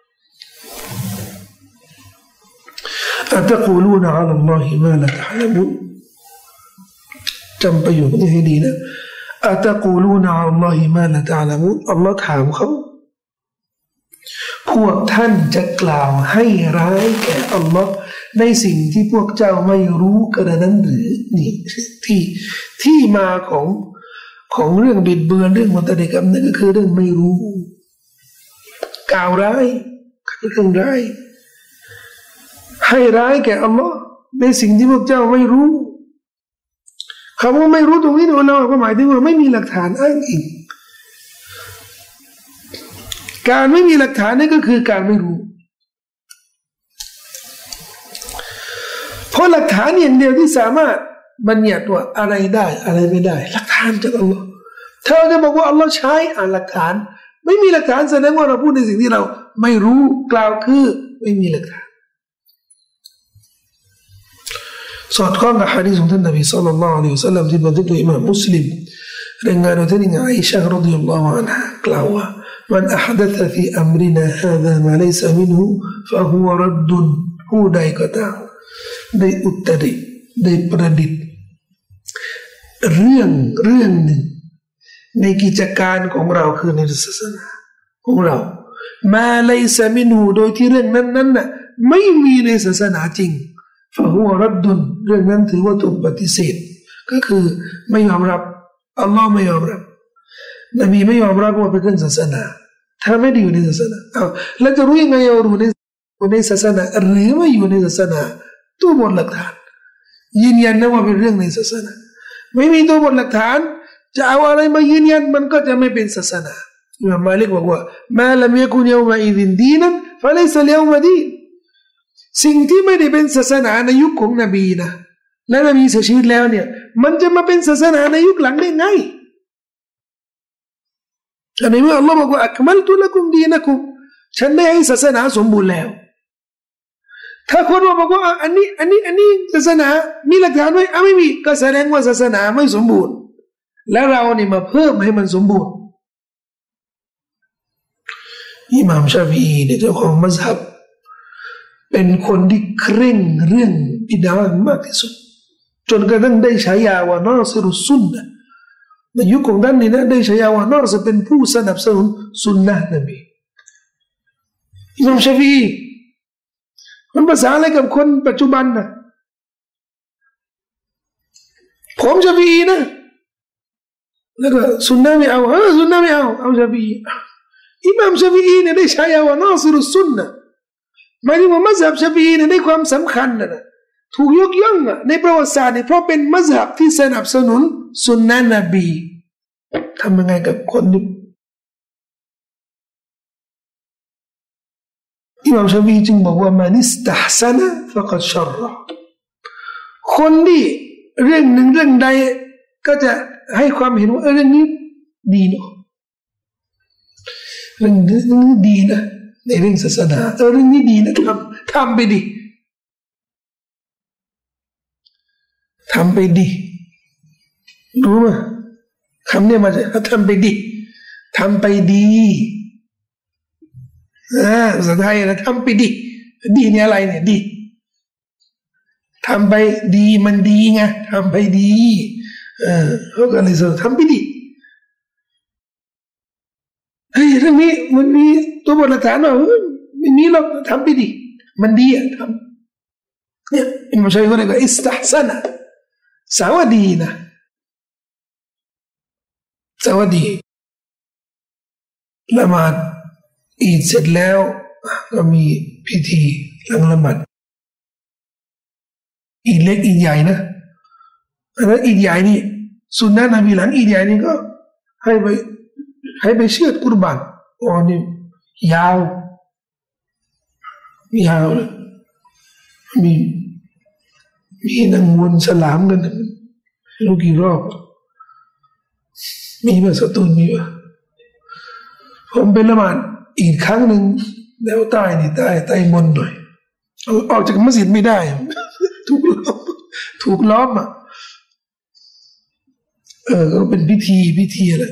أتقولون على الله ما لا تعلمون จำประโยคนี้ให้ดีนะأتقولون على الله ما لا تعلمون อัลลอฮ์ถามเขาพวกท่านจะกล่าวให้ร้ายแก่อัลลอฮ์ในสิ่งที่พวกเจ้าไม่รู้กันนั้นหรือนี่ที่มาของเรื่องบิดเบือนเรื่องมุตะริกรรมนั่นก็คือเรื่องไม่รู้กล่าวร้ายเรื่องร้ายให้ร้ายแก่อัลลอฮ์ในสิ่งที่พวกเจ้าไม่รู้คำว่าไม่รู้ตรงนี้เราก็หมายถึงว่าไม่มีหลักฐานอ้างอิงการไม่มีหลักฐานนี่ก็คือการไม่รู้เพราะหลักฐานอย่างเดียวที่สามารถบัญญัติว่าอะไรได้อะไรไม่ได้หลักฐานจากอัลลอฮ์เธอจะบอกว่าอัลลอฮ์ใช้หลักฐานไม่มีหลักฐานแสดงว่าเราพูดในสิ่งที่เราไม่รู้กล่าวคือไม่มีหลักฐานสอดคล้องกับหะดีษของท่านนบีศ็อลลัลลอฮุอะลัยฮิวะซัลลัมที่บันทึกโดยอิหม่ามมุสลิมรายงานโดยท่านอิอิชะฮ์รอฎิยัลลอฮุอันฮากล่าวว่ามันอะห์ดัษฟีอัมรินาฮาซามาลัยซะมินฮุฟะฮุวะรัดดุนผู้ใดก็ตามได้อุตริได้ประดิษฐ์เรื่องหนึ่งในกิจการของเราคือในศาสนาของเรามาลัยซะมินฮุโดยที่เรื่องนั้นน่ะไม่มีในศาสนาจริงฟะฮุวะรัดดุนเรื่องนั้นถือว่าถูกปฏิเสธก็คือไม่ยอมรับอัลลอฮ์ไม่ยอมรับนบีไม่ยอมรับว่าเป็นเรื่องศาสนาถ้าไม่ได้อยู่ในศาสนาแล้วจะรู้ยังไงว่ารู้ในศาสนาหรือไม่อยู่ในศาสนาตัวบทหลักฐานยืนยันนะว่าเป็นเรื่องในศาสนาไม่มีตัวบทหลักฐานจะเอาอะไรมายืนยันมันก็จะไม่เป็นศาสนาอิหม่ามมาลิกบอกว่ามาลัมยะกุนยอมะอิซินดีนันฟะลัยซะลยอมะดีนสิ่งที่ไม่ได้เป็นศาสนาในยุคของนบีนะและนบีเสียชีวิตแล้วเนี่ยมันจะมาเป็นศาสนาในยุคหลังได้ไงอันนี้เมื่ออัลลอฮ์บอกว่าอักมัลตุละกุมดีนะกุมฉันได้ให้ศาสนาสมบูรณ์แล้วถ้าคนบอกว่าอันนี้ศาสนามีหลักฐานไหมไม่มีก็แสดงว่าศาสนาไม่สมบูรณ์แล้วเราเนี่ยมาเพิ่มให้มันสมบูรณ์อิหม่ามชาฟีอีเนี่ยเจ้าของมัซฮับเป็นคนที่เคร่งเรื่องบิดามากที่สุดจนกระทั่งได้ฉายาว่านอซิรุสซุนนะในยุคของท่านนี่นะได้ฉายาว่านอซิรเป็นผู้สนับสนุนสุนนะนบีอิหม่ามชาฟีอีมันภาษาอะไรกับคนปัจจุบันนะผมชาฟีอีนะแล้วก็ซุนนะไม่เอาซุนนะไม่เอาชาฟีอีอิหม่ามชาฟีอีเนี่ยได้ฉายาว่านาซิรุสซุนนะหมายถึงว่ามัซฮับชาฟีอีเนี่ยได้ความสำคัญนะถูกยกย่องในประวัติศาสตร์เนี่ยเพราะเป็นมัซฮับที่สนับสนุนสุนนะนบีทำยังไงกับคนที่อิหม่ามชาฟีอีจึงบอกว่ามานิสตะฮ์ซะนะฟะกัดชัรรอคนที่เรื่องหนึ่งเรื่องใดก็จะให้ความเห็นว่าเรื่องนี้ดีเนาะเรื่องนี้ดีนะในเรื่องศาสนาเรื่องนี้ดีนะทำไปดิทำไปดิรู้ไหมคำนี้มาจากทำไปดิทำไปดีภาษาไทยนะทำไปดิดีเนี่ยอะไรเนี่ยดีทำไปดีมันดีไงทำไปดีเขาก็เลยทำไปดิเฮ้ยเรื่องนี้มันมีตัวบทหลักฐานว่าไม่มีหรอกทำไปดิมันดีอะทำเนี่ยอิหม่ามชาฟิอีก็เลยว่าอิสตัห์ซะนะสาวดีนะสวัสดีละหมาดอีดเสร็จแล้วก็มีพิธีหลังละหมาดอีดเล็กอีดใหญ่นะแล้วอีดใหญ่นี่สุนนะนบีหลังอีดใหญ่นี่ก็ให้ไปเชือดกุรบานอ๋อนี่ยาวเลยมีนั่งวนสลามกันรู้กี่รอบมีป่ะสตูลมีป่ะผมเป็นละหมาดอีกครั้งหนึ่งแล้วใต้มนหน่อยออกจากมัสยิดไม่ได้ถูกล้อมอ่ะก็เป็นพิธีอะไร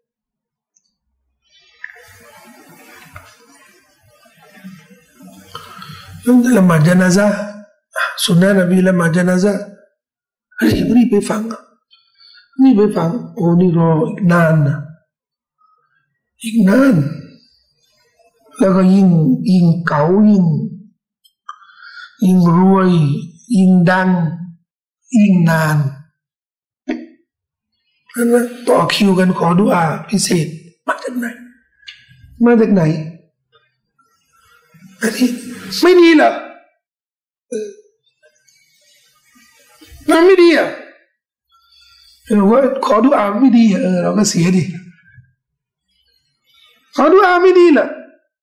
ละหมาดญะนาซะห์สุนนะนบีละหมาดญะนาซะห์รีบไปฟังโอ้นี่รออีกนานนะอีกนานแล้วก็ยิ่งเก๋ายิ่งรวยยิ่งดังยิ่งนานนั่นนะต่อคิวกันขอดุอาพิเศษมาจากไหนอันนี้ไม่ดีเหรอมันไม่ดีอ่ะเราว่าขอดุอาไม่ดีเราก็เสียดิขอดุอาไม่ดีล่ะ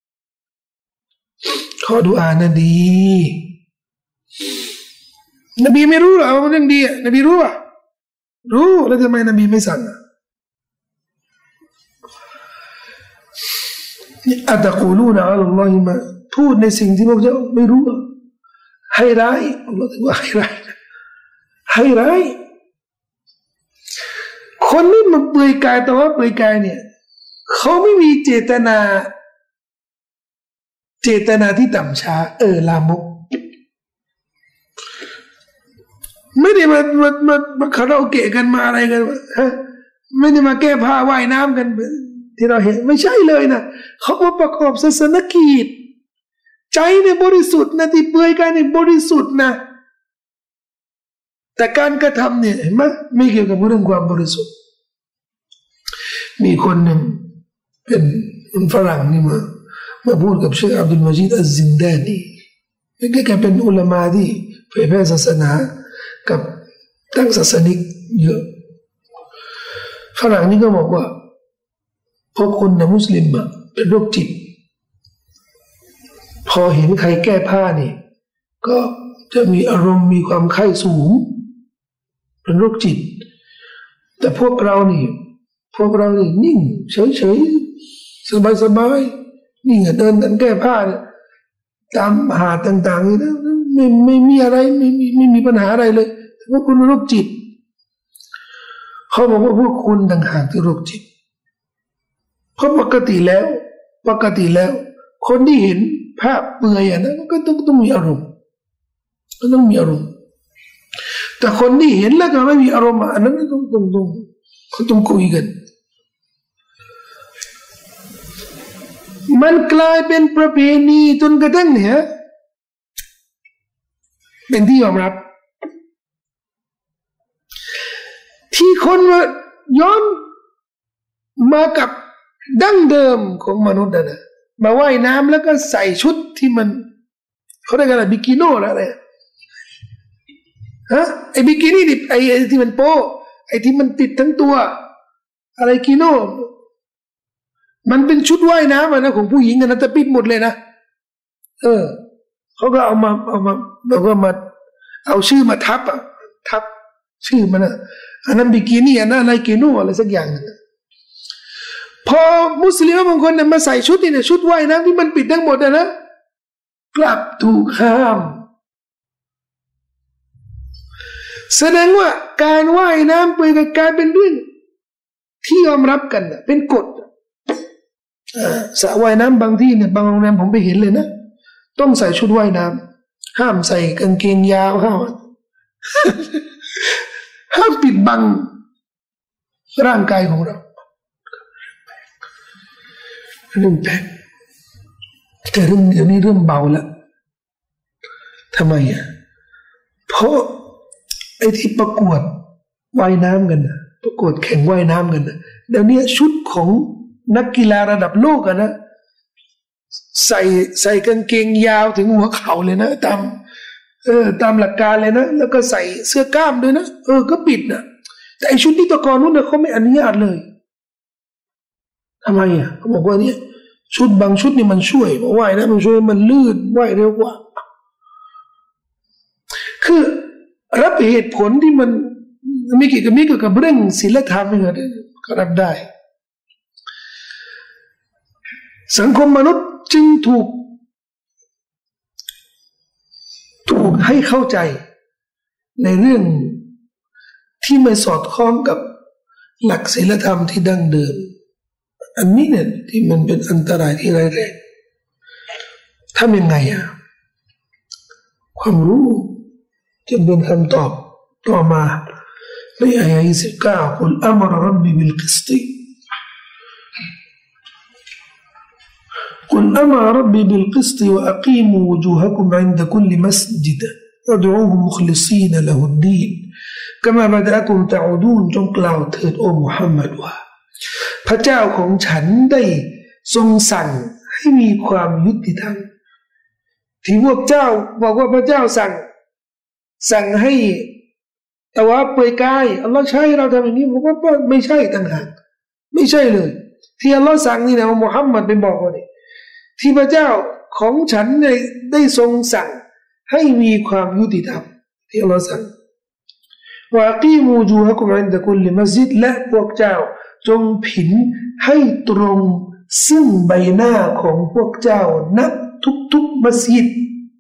ขอดุอานะดีนบีไม่รู้หรอว่าเรื่องดีนบีรู้ป่ะรู้แล้วทำไมนบีไม่สั่งอัตกูลูนะอัลลอฮิมาพูดในสิ่งที่พวกเจ้าไม่รู้ให้ร้ายอัลลอฮฺถือว่าให้ร้ายคนนี้มาเปลือยกายแต่ว่าเปลือยกายเนี่ยเขาไม่มีเจตนาที่ต่ำช้าลามกไม่ได้มาคาราโอเกะกันมาอะไรกันฮะไม่ได้มาแก้ผ้าว่ายน้ำกันที่เราเห็นไม่ใช่เลยนะเขามาประกอบศาสนกิจใจเนี่ยบริสุทธิ์นะที่เปลือยกายเนี่ยบริสุทธิ์นะแต่การกระทำเนี่ยเห็นไหมไม่เกี่ยวกับเรื่องความบริสุทธิ์มีคนหนึ่งเป็นฝรั่งนี่มาพูดกับเชคอับดุลมาจิดอัซซินดานีแกเป็นอุลามะที่เผยแพร่ศาสนากับตั้งศาสนิกเยอะฝรั่งนี่ก็บอกว่าพวกคนมุสลิมเป็นโรคจิตพอเห็นใครแก้ผ้านี่ก็จะมีอารมณ์มีความใคร่สูงเป็นโรคจิตแต่พวกเรานี่นิ่งเฉยสบายนี่เดินกันแก้ผ้าตามหาดต่างๆนี่นะไม่มีอะไรไม่มีปัญหาอะไรเลยแต่ว่าคุณโรคจิตเขาบอกว่าพวกคุณต่างหากที่โรคจิตเพราะปกติแล้วคนที่เห็นภาพเปลือยนะก็ต้องมีอารมณ์แต่คนที่เห็นแล้วก็ไม่มีอารมณ์อันนั้นต้องคุยกันมันกลายเป็นประเพณีจนกระทั่งเนี่ยเป็นที่ยอมรับที่คนมาย้อนมากับดั้งเดิมของมนุษย์นะมาว่ายน้ำแล้วก็ใส่ชุดที่มันเขาเรียกอะไรบิกิโน่อะไรฮะไอ้บิกินี่ดิไอ้ที่มันโป้ไอ้ที่มันติดทั้งตัวอะไรกิโน่มันเป็นชุดว่ายน้ำนะของผู้หญิงนะแต่ปิดหมดเลยนะเขาก็เอามาแบบว่ามาเอาชื่อมาทับชื่อมันนะอันนั้นบิกินี่อันนั้นอะไรกิโน่อะไรสักอย่างนึงพอมุสลิมบางคนเนี่ยมาใส่ชุดนี่เนี่ยชุดว่ายน้ำที่มันปิดทั้งหมดนะกลับถูกห้ามแสดงว่าการว่ายน้ำไปกับการเป็นเรื่องที่ยอมรับกันนะเป็นกฎสระว่ายน้ำบางที่เนี่ยบางโรงแรมผมไปเห็นเลยนะต้องใส่ชุดว่ายน้ำห้ามใส่กางเกงยาวห้ามปิดบังร่างกายของเราเรื่องแปลกแต่เรื่องเดี๋ยวนี้เริ่มเบาแล้วทำไมเพราะไอ้ที่ประกวดว่ายน้ำกันนะประกวดแข่งว่ายน้ำกันนะเดี๋ยวนี้ชุดของนักกีฬาระดับโลกนะใส่กางเกงยาวถึงหัวเข่าเลยนะตามหลักการเลยนะแล้วก็ใส่เสื้อกล้ามด้วยนะก็ปิดนะแต่ไอ้ชุดที่ตะกอนนู้นนะเขาไม่อนุญาตเลยทำไมเขาบอกว่าเนี่ยชุดบางชุดนี่มันช่วยว่ายนะมันช่วยมันลื่นว่ายเร็วกว่าคือรับเหตุผลที่มันไม่เกี่ยวกับเรื่องศีลธรรมก็รับได้สังคมมนุษย์จึงถูกให้เข้าใจในเรื่องที่ไม่สอดคล้องกับหลักศีลธรรมที่ดั้งเดิมอันนี้เนี่ยที่มันเป็นอันตรายที่ร้ายแรงทำยังไงความรู้จะเป็นคำตอบต่อมาในอายะห์19กุลอัมรรับบิบิลกิสติقل أمر ربي بالقسط وأقيموا وجوهكم عند كل مسجد وادعوه مخلصين له الدين كما بدأكم تعودون จงกล่าวเถิดโอ้มุฮัมมัดว่าพระเจ้าของฉันได้ทรงสั่งให้มีความยุติธรรมที่พวกเจ้าบอกว่าพระเจ้าสั่งให้แต่ว่าเปลือยกายอัลลอฮ์ใช้เราทำอย่างนี้ผมว่าไม่ใช่ต่างหากไม่ใช่เลยที่อัลลอฮ์สั่งนี่นะมุฮัมมัดไปบอกว่านี่ที่พระเจ้าของฉันได้ทรงสั่งให้มีความยุติธรรมที่อัลลอฮ์สั่งว่ากีมูจูฮะกุมอินดะกุลมัสยิดและพวกเจ้าจงผินให้ตรงซึ่งใบหน้าของพวกเจ้าณทุกมัสยิด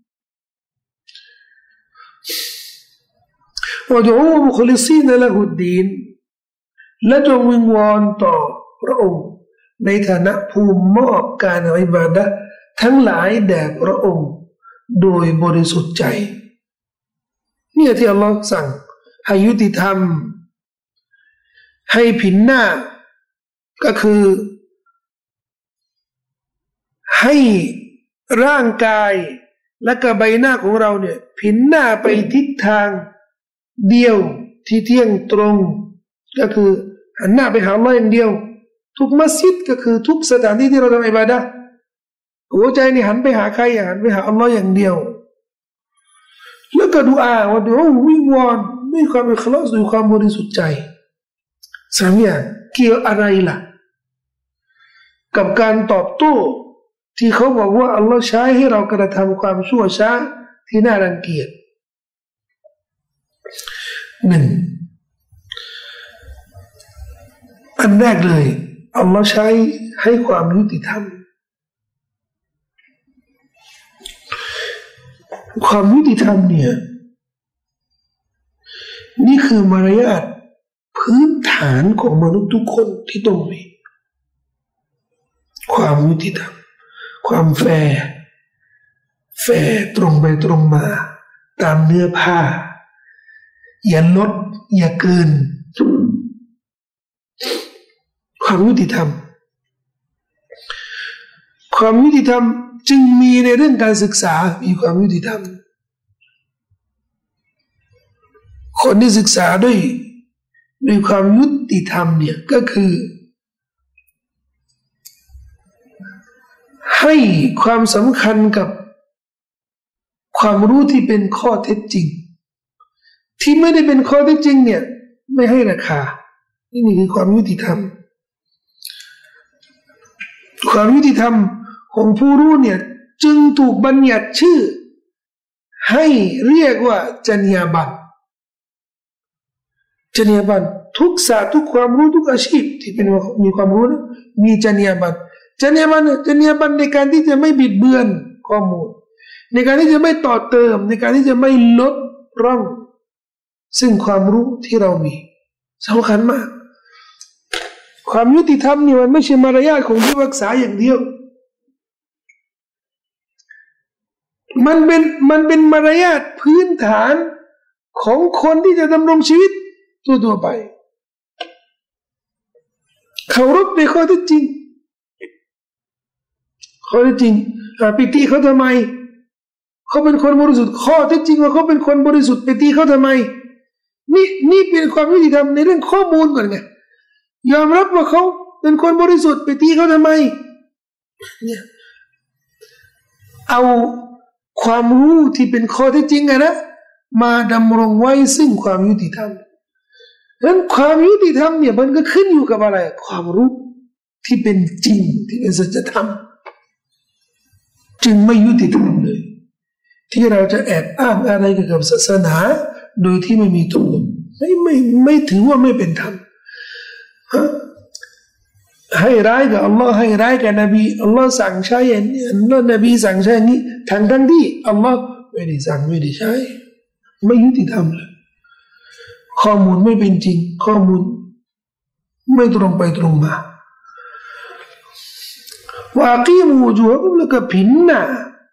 วะดูอูมุคลิซีนละฮุดดีนและจงวิงวอนต่อพระองค์ในฐานะผู้มอบการอิบาดะห์ทั้งหลายแด่พระองค์โดยบริสุทธิ์ใจเนี่ยที่อัลลอฮ์สั่งให้ยุติธรรมให้ผินหน้าก็คือให้ร่างกายและก็ใบหน้าของเราเนี่ยผินหน้าไปทิศทางเดียวที่เที่ยงตรงก็คือหันหน้าไปหาอัลลอฮ์อย่างเดียวทุกมัสยิดก็คือทุกสถานที่ที่เราทำอิบาดะห์หัวใจนี่หันไปหาใครหันไปหาอัลลอฮ์อย่างเดียวแล้วก็ดุอาว่าดูวิงวอนด้วยความอิคลาสด้วยความบริสุทธิ์ใจสามอย่างเกี่ยวอะไรล่ะกับการตอบโต้ที่เขาบอกว่าอัลลอฮ์ใช้ให้เรากระทำความชั่วช้าที่น่ารังเกียจหนึ่งอันแรกเลยอัลลอฮ์ใช้ให้ความยุติธรรมความยุติธรรมเนี่ยนี่คือมารยาทพื้นฐานของมนุษย์ทุกคนที่ต้องมีความยุติธรรมความแฟร์ตรงไปตรงมาตามเนื้อผ้าอย่าลดอย่าเกินความยุติธรรมความยุติธรรมจึงมีในเรื่องการศึกษามีความยุติธรรมคนที่ศึกษาด้วยความยุติธรรมเนี่ยก็คือให้ความสำคัญกับความรู้ที่เป็นข้อเท็จจริงที่ไม่ได้เป็นข้อเท็จจริงเนี่ยไม่ให้ราคานี่คือความยุติธรรมความยุติธรรมของผู้รู้เนี่ยจึงถูกบัญญัติชื่อให้เรียกว่าจรรยาบรรณจรรยาบรรณทุกศาสตร์ทุกความรู้ทุกอาชีพที่เป็นมีความรู้นะมีจรรยาบรรณจรรยาบรรณในการที่จะไม่บิดเบือนข้อมูลในการที่จะไม่ต่อเติมในการที่จะไม่ลดร่องซึ่งความรู้ที่เรามีสำคัญมากความยุติธรรมนี่มันไม่ใช่มารยาทของผู้รักษาอย่างเดียวมันเป็นมารยาทพื้นฐานของคนที่จะดำรงชีวิตทั่วไปเคารพในข้อเท็จจริงข้อเท็จจริงไปตีเขาทำไมเขาเป็นคนบริสุทธิ์ข้อเท็จจริงว่าเขาเป็นคนบริสุทธิ์ไปตีเขาทำไมนี่เป็นความยุติธรรมในเรื่องข้อมูลก่อนไงยอมรับว่าเขาเป็นคนบริสุทธิ์ไปตีเขาทำไมเนี่ยเอาความรู้ที่เป็นข้อเท็จจริงนะมาดำรงไว้ซึ่งความยุติธรรมดังนั้นความยุติธรรมเนี่ยมันก็ขึ้นอยู่กับอะไรความรู้ที่เป็นจริงที่เป็นสัจธรรมจึงไม่ยุติธรรมเลยที่เราจะแอบอ้างอะไรเกี่ยวกับศาสนาโดยที่ไม่มีตัวตนไม่ถือว่าไม่เป็นธรรมให้ร้ายกับอัลลอฮ์ให้ร้ายกับนบีอัลลอฮ์สั่งใช้อย่างนี้อัลลอฮ์นบีสั่งใช้อย่างนี้ทั้งที่อัลลอฮ์ไม่ได้สั่งไม่ได้ใช้ไม่ยุติธรรมเลยข้อมูลไม่เป็นจริงข้อมูลไม่ตรงไปตรงมาว่ากีมูจูฮ์แล้วก็ผินหน้า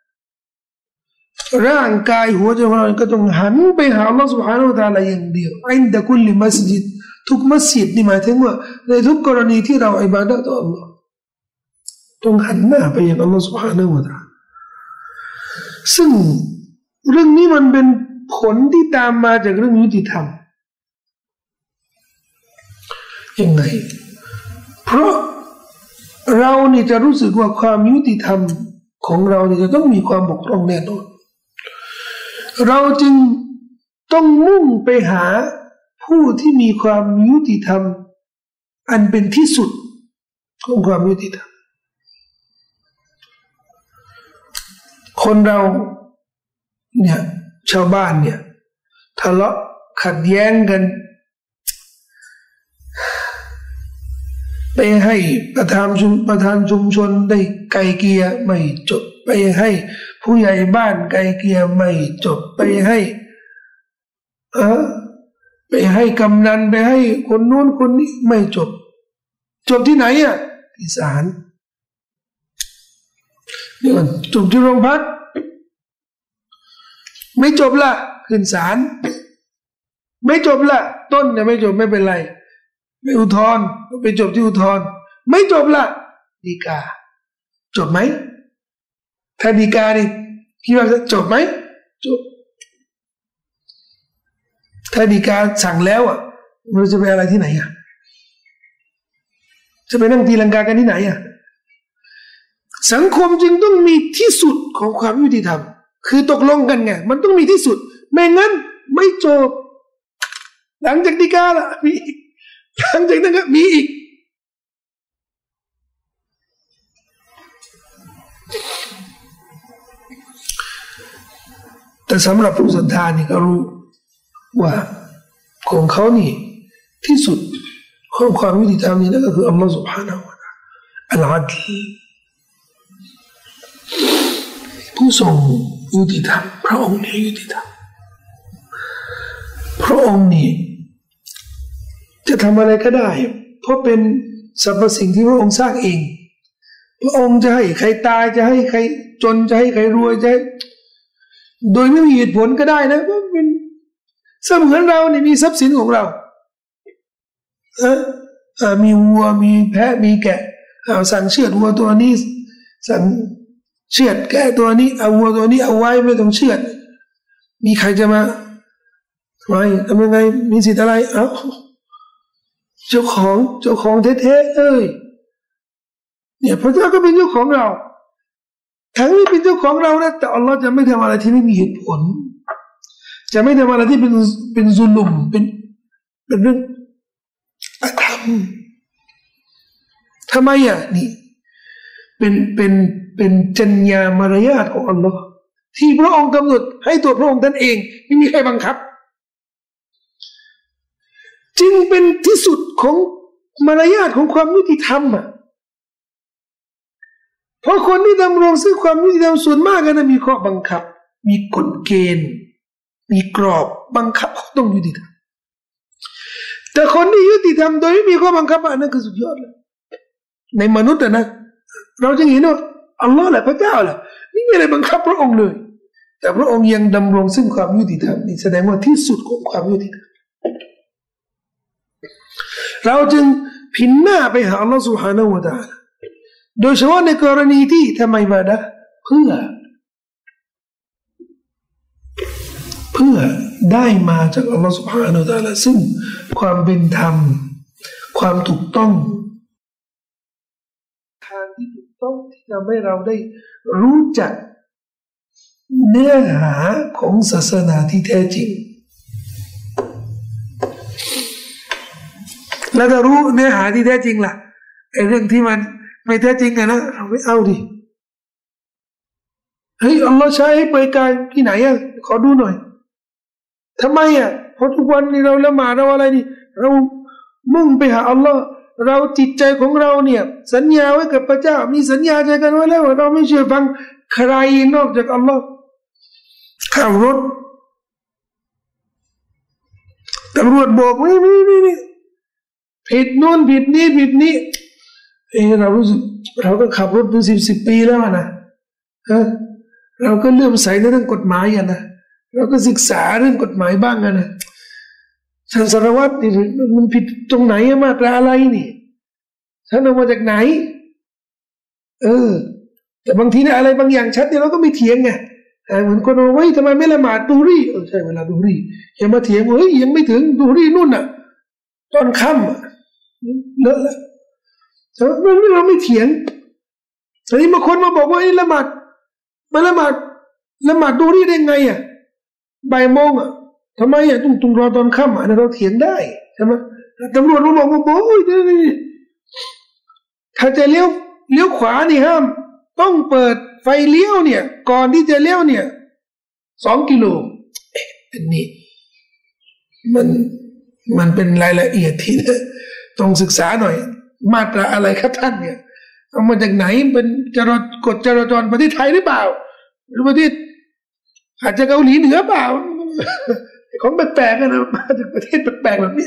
ร่างกายหัวใจของเราก็ต้องหันไปหาอัลลอฮ์ سبحانه และ تعالى อย่างเดียวอินดะกุลมัสยิดทุกมัสยิดนี่หมายถึงว่าในทุกกรณีที่เราอิบาดะห์ต่ออัลลอฮ์ต้องหันหน้าไปยังอัลลอฮ์ سبحانه และ تعالى ซึ่งเรื่องนี้มันเป็นผลที่ตามมาจากเรื่องยุติธรรมยังไงเพราะเรานี่จะรู้สึกว่าความยุติธรรมของเรานี่จะต้องมีความบกพร่องแน่นอนเราจึงต้องมุ่งไปหาผู้ที่มีความยุติธรรมอันเป็นที่สุดของความยุติธรรมคนเราเนี่ยชาวบ้านเนี่ยทะเลาะขัดแย้งกันไปให้ประธานชุมชนได้ไกลเกลี่ยไม่จบไปให้ผู้ใหญ่บ้านไกลเกลี่ยไม่จบไปให้กำนันไปให้คนนู้นคนนี้ไม่จบที่ไหนอ่ะที่ศาลนี่มันจบที่โรงพักไม่จบละขึ้นศาลไม่จบละต้นเนี่ยไม่จบไม่เป็นไรไม่อุทธรณ์ไปจบที่อุทธรณ์ไม่จบละฎีกาจบไหมถ้าฎีกานี่คิดว่าจบไหมจบถ้าฎีกาสั่งแล้วอ่ะมันจะไปอะไรที่ไหนอ่ะจะไปนั่งตีลังกากันที่ไหนอ่ะสังคมจึงต้องมีที่สุดของความยุติธรรมคือตกลงกันไงมันต้องมีที่สุดไม่งั้นไม่จบหลังจากฎีกาล่ะมีหลังจากนั้นก็มีอีกแต่สำหรับผู้ศรัทธานี่ก็รู้ว่าของเขานี่ที่สุดของความยุติธรรมนี่นั่นก็คืออัลลอฮฺ سبحانه และ تعالى อัลอาดลผู้ทรงยุติธรรมพระองค์นี้ยุติธรรมพระองค์นี้จะทำอะไรก็ได้เพราะเป็นสรรพสิ่งที่พระองค์สร้างเองพระองค์จะให้ใครตายจะให้ใครจนจะให้ใครรวยจะโดยไม่มีเหตุผลก็ได้นะเพราะเป็นเสมือนเราเนี่ยมีทรัพย์สินของเรามีวัวมีแพะมีแกะสั่งเชือดวัวตัวนี้สั่งเชือดแกะตัวนี้เอาวัวตัวนี้เอาไว้ไม่ต้องเชือดมีใครจะมาทำยังไงมีสิทธิ์อะไรเจ้าของแท้ๆเนี่ยพระเจ้าก็เป็นเจ้าของเราทั้งที่เป็นเจ้าของเรานะแต่อัลลอฮ์จะไม่ทำอะไรที่ไม่มีเหตุผลจะไม่ทำอะไรที่เป็นซุลุมเป็นเรื่องอธรรมทำไมอ่ะนี่เป็นจรรยามารยาทของอัลลอฮ์ที่พระองค์กำหนดให้ตัวพระองค์ท่านเองไม่มีใครบังคับจึงเป็นที่สุดของมารยาทของความยุติธรรมอ่ะเพราะคนที่ดำรงซึ่งความยุติธรรมส่วนมากก็มีข้อบังคับมีกฎเกณฑ์มีกรอบบังคับเขาต้องยุติธรรมแต่คนที่ยุติธรรมโดยไม่มีข้อบังคับอันนั้นคือสุดยอดเลยในมนุษย์นะเราจะเห็นว่าอัลลอฮ์แหละพระเจ้าแหละไม่มีอะไรบังคับพระองค์เลยแต่พระองค์ยังดำรงซึ่งความยุติธรรมนี่แสดงว่าที่สุดของความยุติธรรมเราจึงพินหน้าไปหาอัลลอฮ์ سبحانه และ تعالى โดยเฉพาะในกรณีที่ทำไมมานะเพื่อได้มาจากอัลลอฮ์ سبحانه และ تعالى ซึ่งความเป็นธรรมความถูกต้องทางที่ถูกต้องที่ทำให้เราได้รู้จักเนื้อหาของศาสนาที่แท้จริงแล้วถ้ารู้เนื้อหาที่แท้จริงล่ะไอ้เรื่องที่มันไม่แท้จริงอะนะเราไม่เอาดิเฮ้ยอัลลอฮ์ใช้ให้เปิดการที่ไหนอะขอดูหน่อยทำไมอะเพราะทุกวันนี้เราละหมาดเราอะไรนี่เรามุ่งไปหาอัลลอฮ์เราจิตใจของเราเนี่ยสัญญาไว้กับพระเจ้ามีสัญญาใจกันไว้แล้วว่าเราไม่เชื่อฟังใครนอกจากอัลลอฮ์ขับรถตำรวจบอกไม่ผิดโน่นผิดนี้เรารู้สึกเราก็ขับรถเป็น10 ปีแล้วนะเราก็เลื่อมใสในเรื่องกฎหมายอ่ะนะเราก็ศึกษาเรื่องกฎหมายบ้างนะท่านสารวัตรนี่มันผิดตรงไหนมาตราอะไรนี่ท่านเอามาจากไหนแต่บางทีเนี่ยอะไรบางอย่างชัดเนี่ยเราก็ไม่เถียงไงเหมือนคนว่าเฮ้ยทำไมไม่ละหมาดดูรี่ใช่เวลาดูรี่อย่ามาเถียงว่าเฮ้ยยังไม่ถึงดูรี่นู่นน่ะตอนค่ำเลอะแล้วแต่เราไม่เถียงแต่นี่บางคนมาบอกว่าละหมาดดูรี่ได้ไงอ่ะบ่ายโมงอ่ะทำไมอ่ะต้องรอตอนค่ำอ่ะเราเถียงได้ใช่ไหมตำรวจมาบอกว่าโอ้ยนี่ถ้าจะเลี้ยวขวานี่ห้ามต้องเปิดไฟเลี้ยวเนี่ยก่อนที่จะเลี้ยวเนี่ย2 กิโลอันนี้มันเป็นรายละเอียดที่ต้องศึกษาหน่อยมาตราอะไรครับท่านเนี่ยเอามาจากไหนเป็นกฎจราจรประเทศไทยหรือเปล่าหรือประเทศอาจจะเกาหลีเหนือเปล่าของแปลกๆนะมาจากประเทศแปลกๆแบบนี้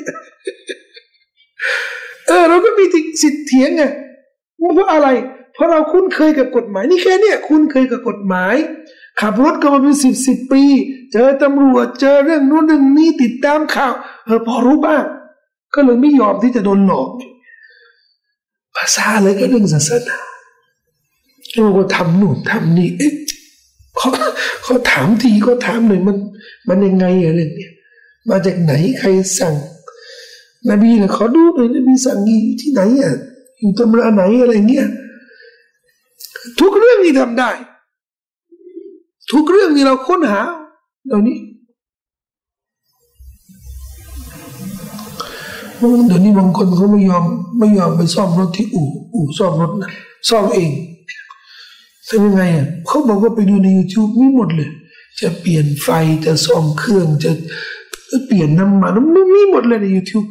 เราก็มีสิทธิ์เถียงไงเพราะอะไรเพราะเราคุ้นเคยกับกฎหมายนี่แค่เนี่ยคุ้นเคยกับกฎหมายขับรถก็มาเป็น10 ปีเจอตำรวจเจอเรื่องนู้นเรื่องนี้ติดตามข่าวพอรู้บ้างก็เลยไม่ยอมที่จะโดนหลอกภาษาอะไรก็เรื่องศาสนาเราก็ทำนู่นทำนี่เขาถามทีก็ถามหน่อยมันยังไงอะไรเนี่ยมาจากไหนใครสั่งนบีเนี่ยขอดูหน่อยนบีสั่งที่ไหนอ่ะอยู่ตำราไหนอะไรเงี้ยทุกเรื่องนี่ทำได้ทุกเรื่องนี่เราค้นหาเดี๋ยวนี้บางคนเขาไม่ยอมไปซ่อมรถที่อู่ซ่อมรถนะซ่อมเองทำยังไงอ่ะเขาบอกว่าไปดูใน YouTube มีหมดเลยจะเปลี่ยนไฟจะซ่อมเครื่องจะเปลี่ยนน้ำมันมีหมดเลยใน YouTube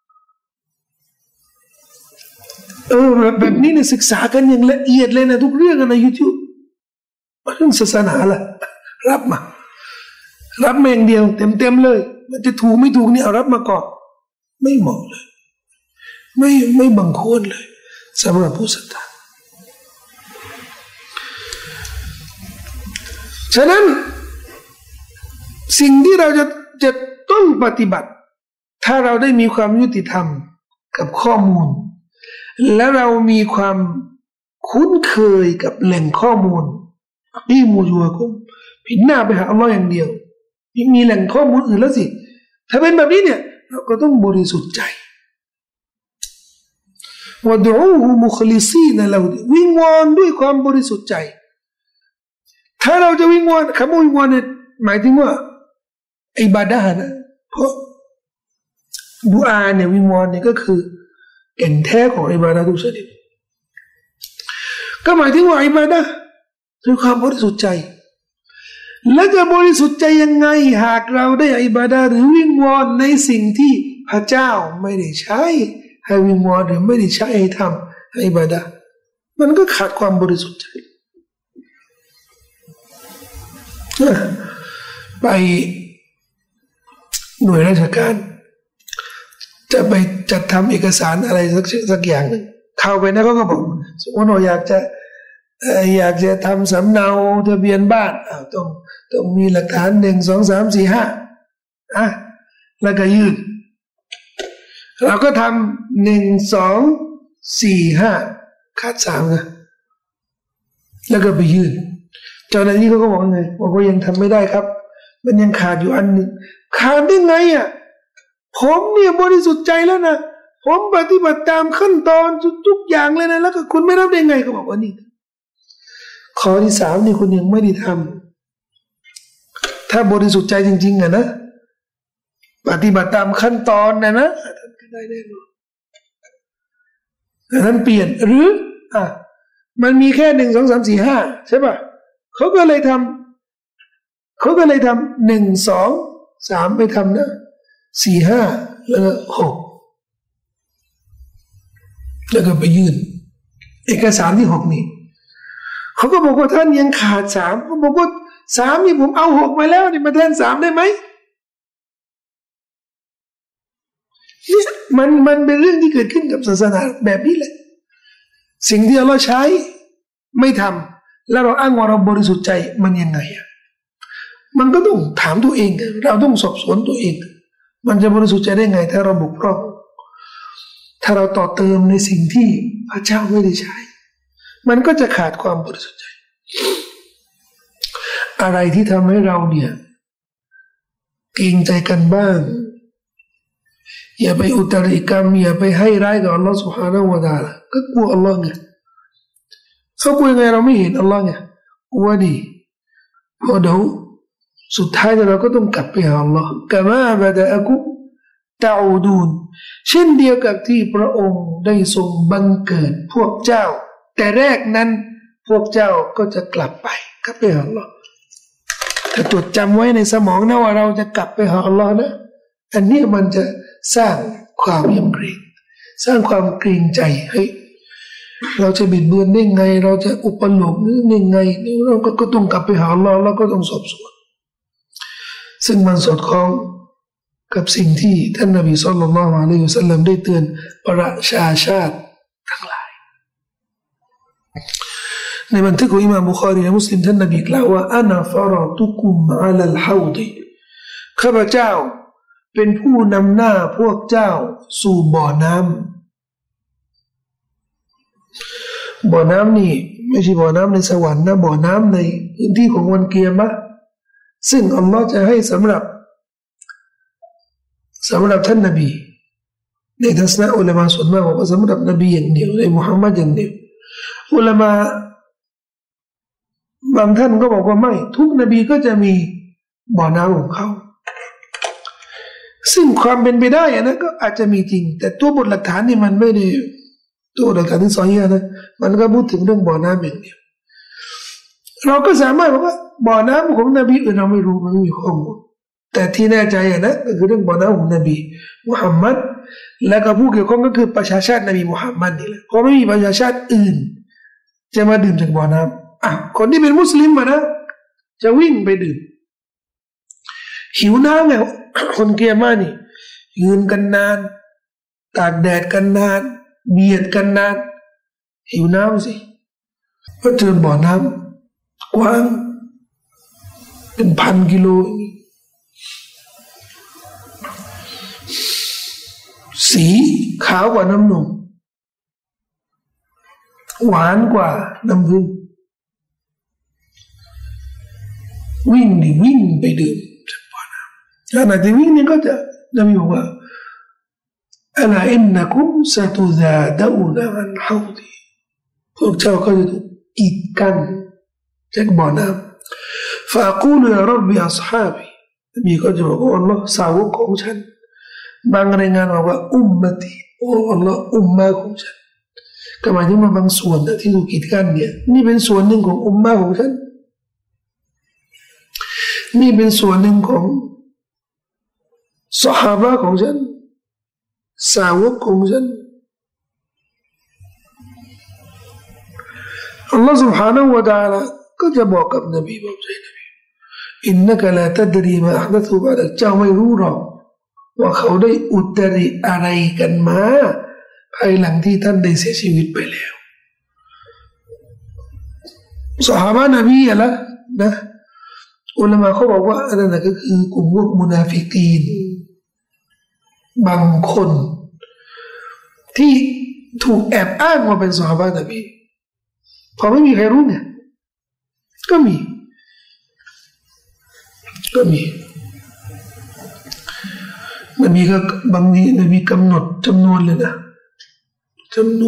แบบนี้เนี่ยศึกษากันอย่างละเอียดเลยนะทุกเรื่องใน YouTube เรื่องศาสนาล่ะรับมาอย่างเดียวเต็มเลยมันจะถูกไม่ถูกนี่เอารับมาก่อนไม่เหมาะเลยไม่บังควรเลยสำหรับผู้ศรัทธาฉะนั้นสิ่งที่เราจะต้องปฏิบัติถ้าเราได้มีความยุติธรรมกับข้อมูลและเรามีความคุ้นเคยกับแหล่งข้อมูลนี่มูจัวกุมผินหน้าไปหาอัลลอฮ์อย่างเดียวยังมีแหล่งข้อมูลอื่นแล้วสิถ้าเป็นแบบนี้เนี่ยเราก็ต้องบริสุทธิ์ใจวะดูอูมุคลิซีนะเราวิงวอนด้วยความบริสุทธิ์ใจถ้าเราจะวิงวอนคำว่าวิงวอนเนี่ยหมายถึงว่าอิบาดะห์นะเพราะดุอาเนี่ยวิงวอนเนี่ยก็คือแก่นแท้ของอิบาดะห์ทุกชนิดก็หมายถึงว่าอิบาดะห์คือความบริสุทธิ์ใจและจะบริสุทธิ์ใจยังไงหากเราได้อิบาดะห์หรือวิงวอนในสิ่งที่พระเจ้าไม่ได้ใช้ให้วิงวอนหรือไม่ได้ใช้ให้ทำให้อิบาดะห์มันก็ขาดความบริสุทธิ์ใจไปหน่วยราชการจะไปจัดทำเอกสารอะไรสักอย่างหนึ่งเข้าไปนะเขาก็บอกสมมติว่าอยากจะทำสำเนาทะเบียนบ้านต้องมีหลักฐาน1 2 3 4 5แล้วก็ยื่นเราก็ทำ1 2 4 5ขาด3นะแล้วก็ไปยื่นเจ้าหน้าที่เขาก็บอกไงบอกว่ายังทำไม่ได้ครับมันยังขาดอยู่อันหนึ่งขาดได้ไงผมเนี่ยบริสุทธิ์ใจแล้วนะผมปฏิบัติตามขั้นตอนทุกอย่างเลยนะแล้วก็คุณไม่รับได้ไงเขาบอกว่านี่ข้อที่3นี่คุณยังไม่ได้ทำถ้าบริสุทธิ์ใจจริงๆนะปฏิบัติตามขั้นตอนนะได้แน่นอนแต่ท่านเปลี่ยนหรือมันมีแค่1 2 3 4 5ใช่ป่ะเขาก็เลยทำ1 2 3ไปทำนะ4 5แล้วก็6แล้วก็ไปยื่นเอกสารที่6นี่เขาก็บอกว่าท่านยังขาด3เขาบอกว่า3นี่ผมเอา6มาแล้วนี่มาแทน3ได้ไหมนี่มันเป็นเรื่องที่เกิดขึ้นกับศาสนาแบบนี้แหละสิ่งที่เราใช้ไม่ทำแล้วเราอ้างว่าเราบริสุทธิ์ใจมันยังไงมันก็ต้องถามตัวเองเราต้องสอบสวนตัวเองมันจะบริสุทธิ์ใจได้ไงถ้าเราบกพร่องถ้าเราต่อเติมในสิ่งที่พระเจ้าไม่ได้ใช้มันก็จะขาดความบริสุทธิ์ใจอะไรที่ทำให้เราเนี่ยเกรงใจกันบ้างอย่าไปอุตริกรรมอย่าไปให้ร้ายกับอัลลอฮฺ سبحانه และ تعالى ก็กลัวอัลลอฮ์ไงเขากลัวไงเราไม่เห็นอัลลอฮ์ไงกลัวดิเพราะเดี๋ยวสุดท้ายเราก็ต้องกลับไปหาอัลลอฮ์กะมาบะดะอะกุมตะอูดูนเช่นเดียวกับที่พระองค์ได้ทรงบังเกิดพวกเจ้าแต่แรกนั้นพวกเจ้าก็จะกลับไปหาอัลลอฮ์ถ้าจดจำไว้ในสมองนะว่าเราจะกลับไปหาอัลลอฮ์นะอันนี้มันจะสร้างความยำเกรงสร้างความเกรงใจให้เราจะบิดเบือนได้ไงเราจะอุปโลกได้ไงเราก็ต้องกลับไปหาอัลลอฮ์แล้วก็ต้องสอบสวนซึ่งมันสอดคล้องกับสิ่งที่ท่านนบีศ็อลลัลลอฮุอะลัยฮิวะซัลลัมได้เตือนประชาชาติทั้งหลายในบันทึกของอิหม่ามบุคอรีและมุสลิมท่านนบีกล่าวว่าอานาฟารอตุกุมอะลัลฮาวฎข้าพเจ้าเป็นผู้นำหน้าพวกเจ้าสู่บ่อน้ำนี่ไม่ใช่บ่อน้ำในสวรรค์นะบ่อน้ำในพื้นที่ของวันเกียรติซึ่งอัลลอฮ์จะให้สำหรับท่านนบีในทัศนะอุลามะส่วนมากบอกว่าสำหรับนบีอย่างเดียวในมุฮัมมัดอย่างเดียวอุลามะบางท่านก็บอกว่าไม่ทุกนบีก็จะมีบ่อน้ำของเขาซึ่งความเป็นไปได้นะก็อาจจะมีจริงแต่ตัวบทหลักฐานนี่มันไม่ได้ตัวหลักฐานที่ซอฮีฮ์นะมันก็พูดถึงเรื่องบ่อน้ำอย่างเดียวเราก็สามารถบอกว่าบ่อน้ำของนบีอื่นเราไม่รู้มันไม่มีข้อมูลแต่ที่แน่ใจนะก็คือเรื่องบ่อน้ำของนบีมุฮัมมัดและก็ผู้เกี่ยวข้องก็คือประชาชาตินบีมุฮัมมัดนี่แหละเพราะไม่มีประชาชาติอื่นจะมาดื่มจากบ่อน้ำคนที่เป็นมุสลิมนะจะวิ่งไปดื่มหิวน้ำไงคนเกียร์มานี่ยืนกันนานตากแดดกันนานเบียดกันนานหิวน้ำสิก็เจอบ่อน้ำกว้างเป็น1,000 กิโลสีขาวกว่าน้ำนมหวานกว่าน้ำผึ้งวิ่งไปดื่มจากบ่อน้ำขณะที่วิ่งนี่ก็จะนบีบอกว่าอัลาอินนักุมซะตุซาดูนอันฮาวดีพวกเจ้าก็จะถูกกีดกันจากบ่อน้ฟะกูลยารับบิอัศฮาบีนบีก็จะบอกว่าอัลลอฮ์สาวกของฉันบางรายงานบอกว่าอุมมะตีโอ้อัลลอฮ์อุมมะของฉันก็หมายถึงว่าบางส่วนที่ถูกกีดกันเนี่ยนี่เป็นส่วนหนึ่งของอุมมะของฉันนี่เป็นส่วนหนึ่งของซอฮาบะของฉันสาวกของฉันอัลลอฮ์ سبحانه และ تعالى ก็จะบอกกับนบีบอกใจนบีอินนักลาตัดรีมาอัดัตุบะดะเจ้าไม่รู้หรอกว่าเขาได้อุตริอะไรกันมาภายหลังที่ท่านได้เสียชีวิตไปแล้วซอฮาบะนบีละนะอุลามะเขาบอกว่าอันนั้นก็คือกลุ่มพวกมุนาฟิกีนบางคนที่ถูกแอบอ้างว่าเป็นซอฮาบะนบีพอไม่มีใครรู้เนี่ยก็มีนบีก็บางทีนบีกำหนดจำนวนเลยนะจำน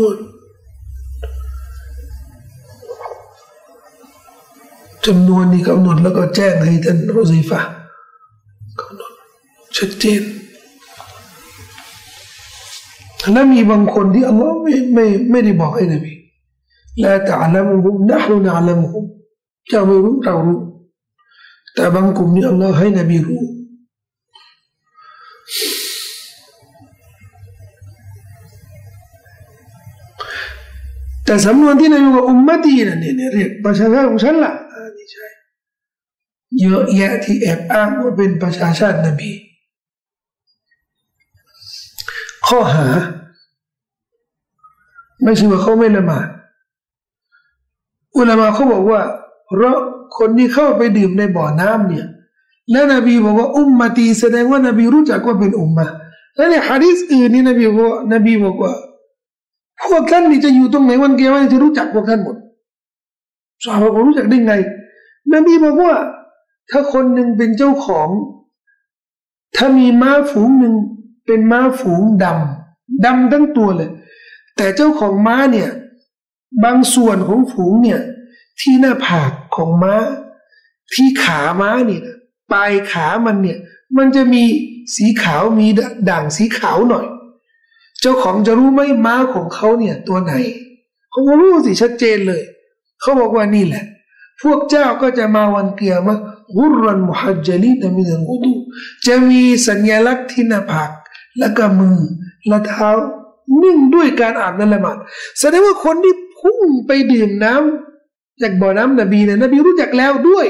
วนนี่กำหนดแล้วก็แจ้งให้ท่านรอซีฟะกำหนดชัดเจนและมีบางคนที่อัลลอฮ์ไม่ได้บอกให้นบีลาตะอัลมุฮุมนะฮูนะอัลมุฮุมเจ้าไม่รู้เรารู้แต่บางกลุ่มนี่อัลลอฮ์ให้นบีรู้แต่สำนวนที่นบีว่าอุมมะตีนั่นเนี่ยเรียกประชาชาติของฉันล่ะนี่ใช่เยอะแยะที่แอบอ้างว่าเป็นประชาชาตินบีข้อหาไม่ใช่ว่าเขาไม่ละหมาดอุลามะเขาบอกว่าเพราะคนที่เข้าไปดื่มในบ่อน้ำเนี่ยแล้วนบีบอกว่าอุมมะตีแสดงว่านบีรู้จักว่าเป็นอุมมะแล้วในหะดีษอื่นนี่นบีบอกว่าพวกท่านนี่จะอยู่ตรงไหนวันเกียรติจะรู้จักพวกท่านหมดซอฮาบะห์รู้จักได้ไงนบีบอกว่าถ้าคนหนึ่งเป็นเจ้าของถ้ามีม้าฝูงหนึ่งเป็นม้าฝูงดำทั้งตัวเลยแต่เจ้าของม้าเนี่ยบางส่วนของฝูงเนี่ยที่หน้าผากของม้าที่ขาม้าเนี่ยปลายขามันเนี่ยมันจะมีสีขาวมีด่างสีขาวหน่อยเจ้าของจะรู้ไหมม้าของเขาเนี่ยตัวไหนเขาก็รู้สิชัดเจนเลยเขาบอกว่านี่แหละพวกเจ้าก็จะมาวันเกียรติกุรรันมุฮัจญลีนมินัลวุดูจะมีสัญลักษณ์ที่หน้าผากและก็มือและเท้านิ่งด้วยการอาบน้ำละหมาดแสดงว่าคนที่พุ่งไปดื่มน้ำจากบ่อน้ำนบีเนี่ยนบีรู้จักแล้วด้วย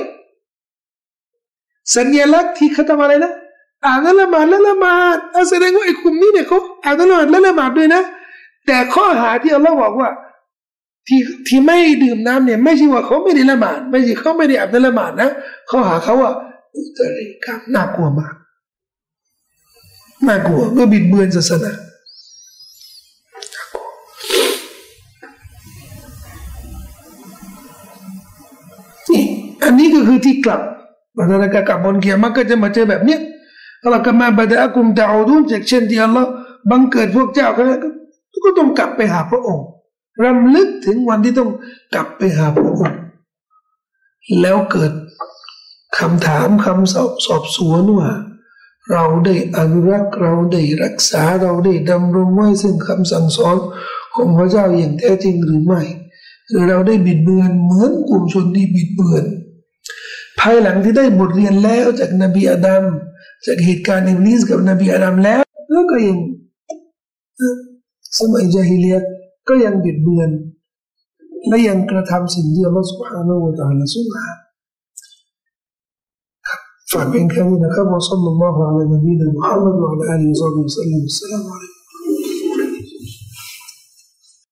สัญลักษณ์ที่เขาทำอะไรนะอาบน้ำละหมาดและละหมาดแสดงว่าไอ้กลุ่มนี้เนี่ยเขาอาบน้ำละหมาดและละหมาดด้วยนะแต่ข้อหาที่อัลลอฮ์บอกว่าที่ไม่ดื่มน้ำเนี่ยไม่ใช่ว่าเขาไม่ได้ละหมาดไม่ใช่เขาไม่ได้อาบน้ำละหมาดนะข้อหาเขาว่าอุตริกรรมน่ากลัวมากน่ากลัวก็บิดเบือนศาสนานี่อันนี้ก็คือที่กลับวันนั้นก็กลับบนเกียร์มันก็จะมาเจอแบบเนี้ยเราก็มาบะดะอะกุมตะอูดูนจากเช่นที่อัลลอฮ์บังเกิดพวกเจ้าก็ต้องกลับไปหาพระองค์รำลึกถึงวันที่ต้องกลับไปหาพระองค์แล้วเกิดคำถามคำสอบสวนว่าเราได้อนุรักษ์เราได้รักษาเราได้ดำรงไว้ซึ่งคำสั่งสอนของพระเจ้าอย่างแท้จริงหรือไม่หรือเราได้บิดเบือนเหมือนกลุ่มชนที่บิดเบือนภายหลังที่ได้บทเรียนแล้วจากนบีอาดัมจากเหตุการณ์อิบลิสกับนบีอาดัมแล้วก็ยังสมัยญาฮิลิยะห์ก็ยังบิดเบือนและยังกระทำสิ่งที่อัลลอฮฺ سبحانه และ تعالى ทรงห้ามฝากเพียงแค่นี้นะครับวะศ็อลลัลลอฮุอะลัยฮิวะซัลลัมมุฮัมมัดวะอะลาอาลิฮิวะศอฮบิฮิวะซัลลัมอัสสลามุอะลัยกุม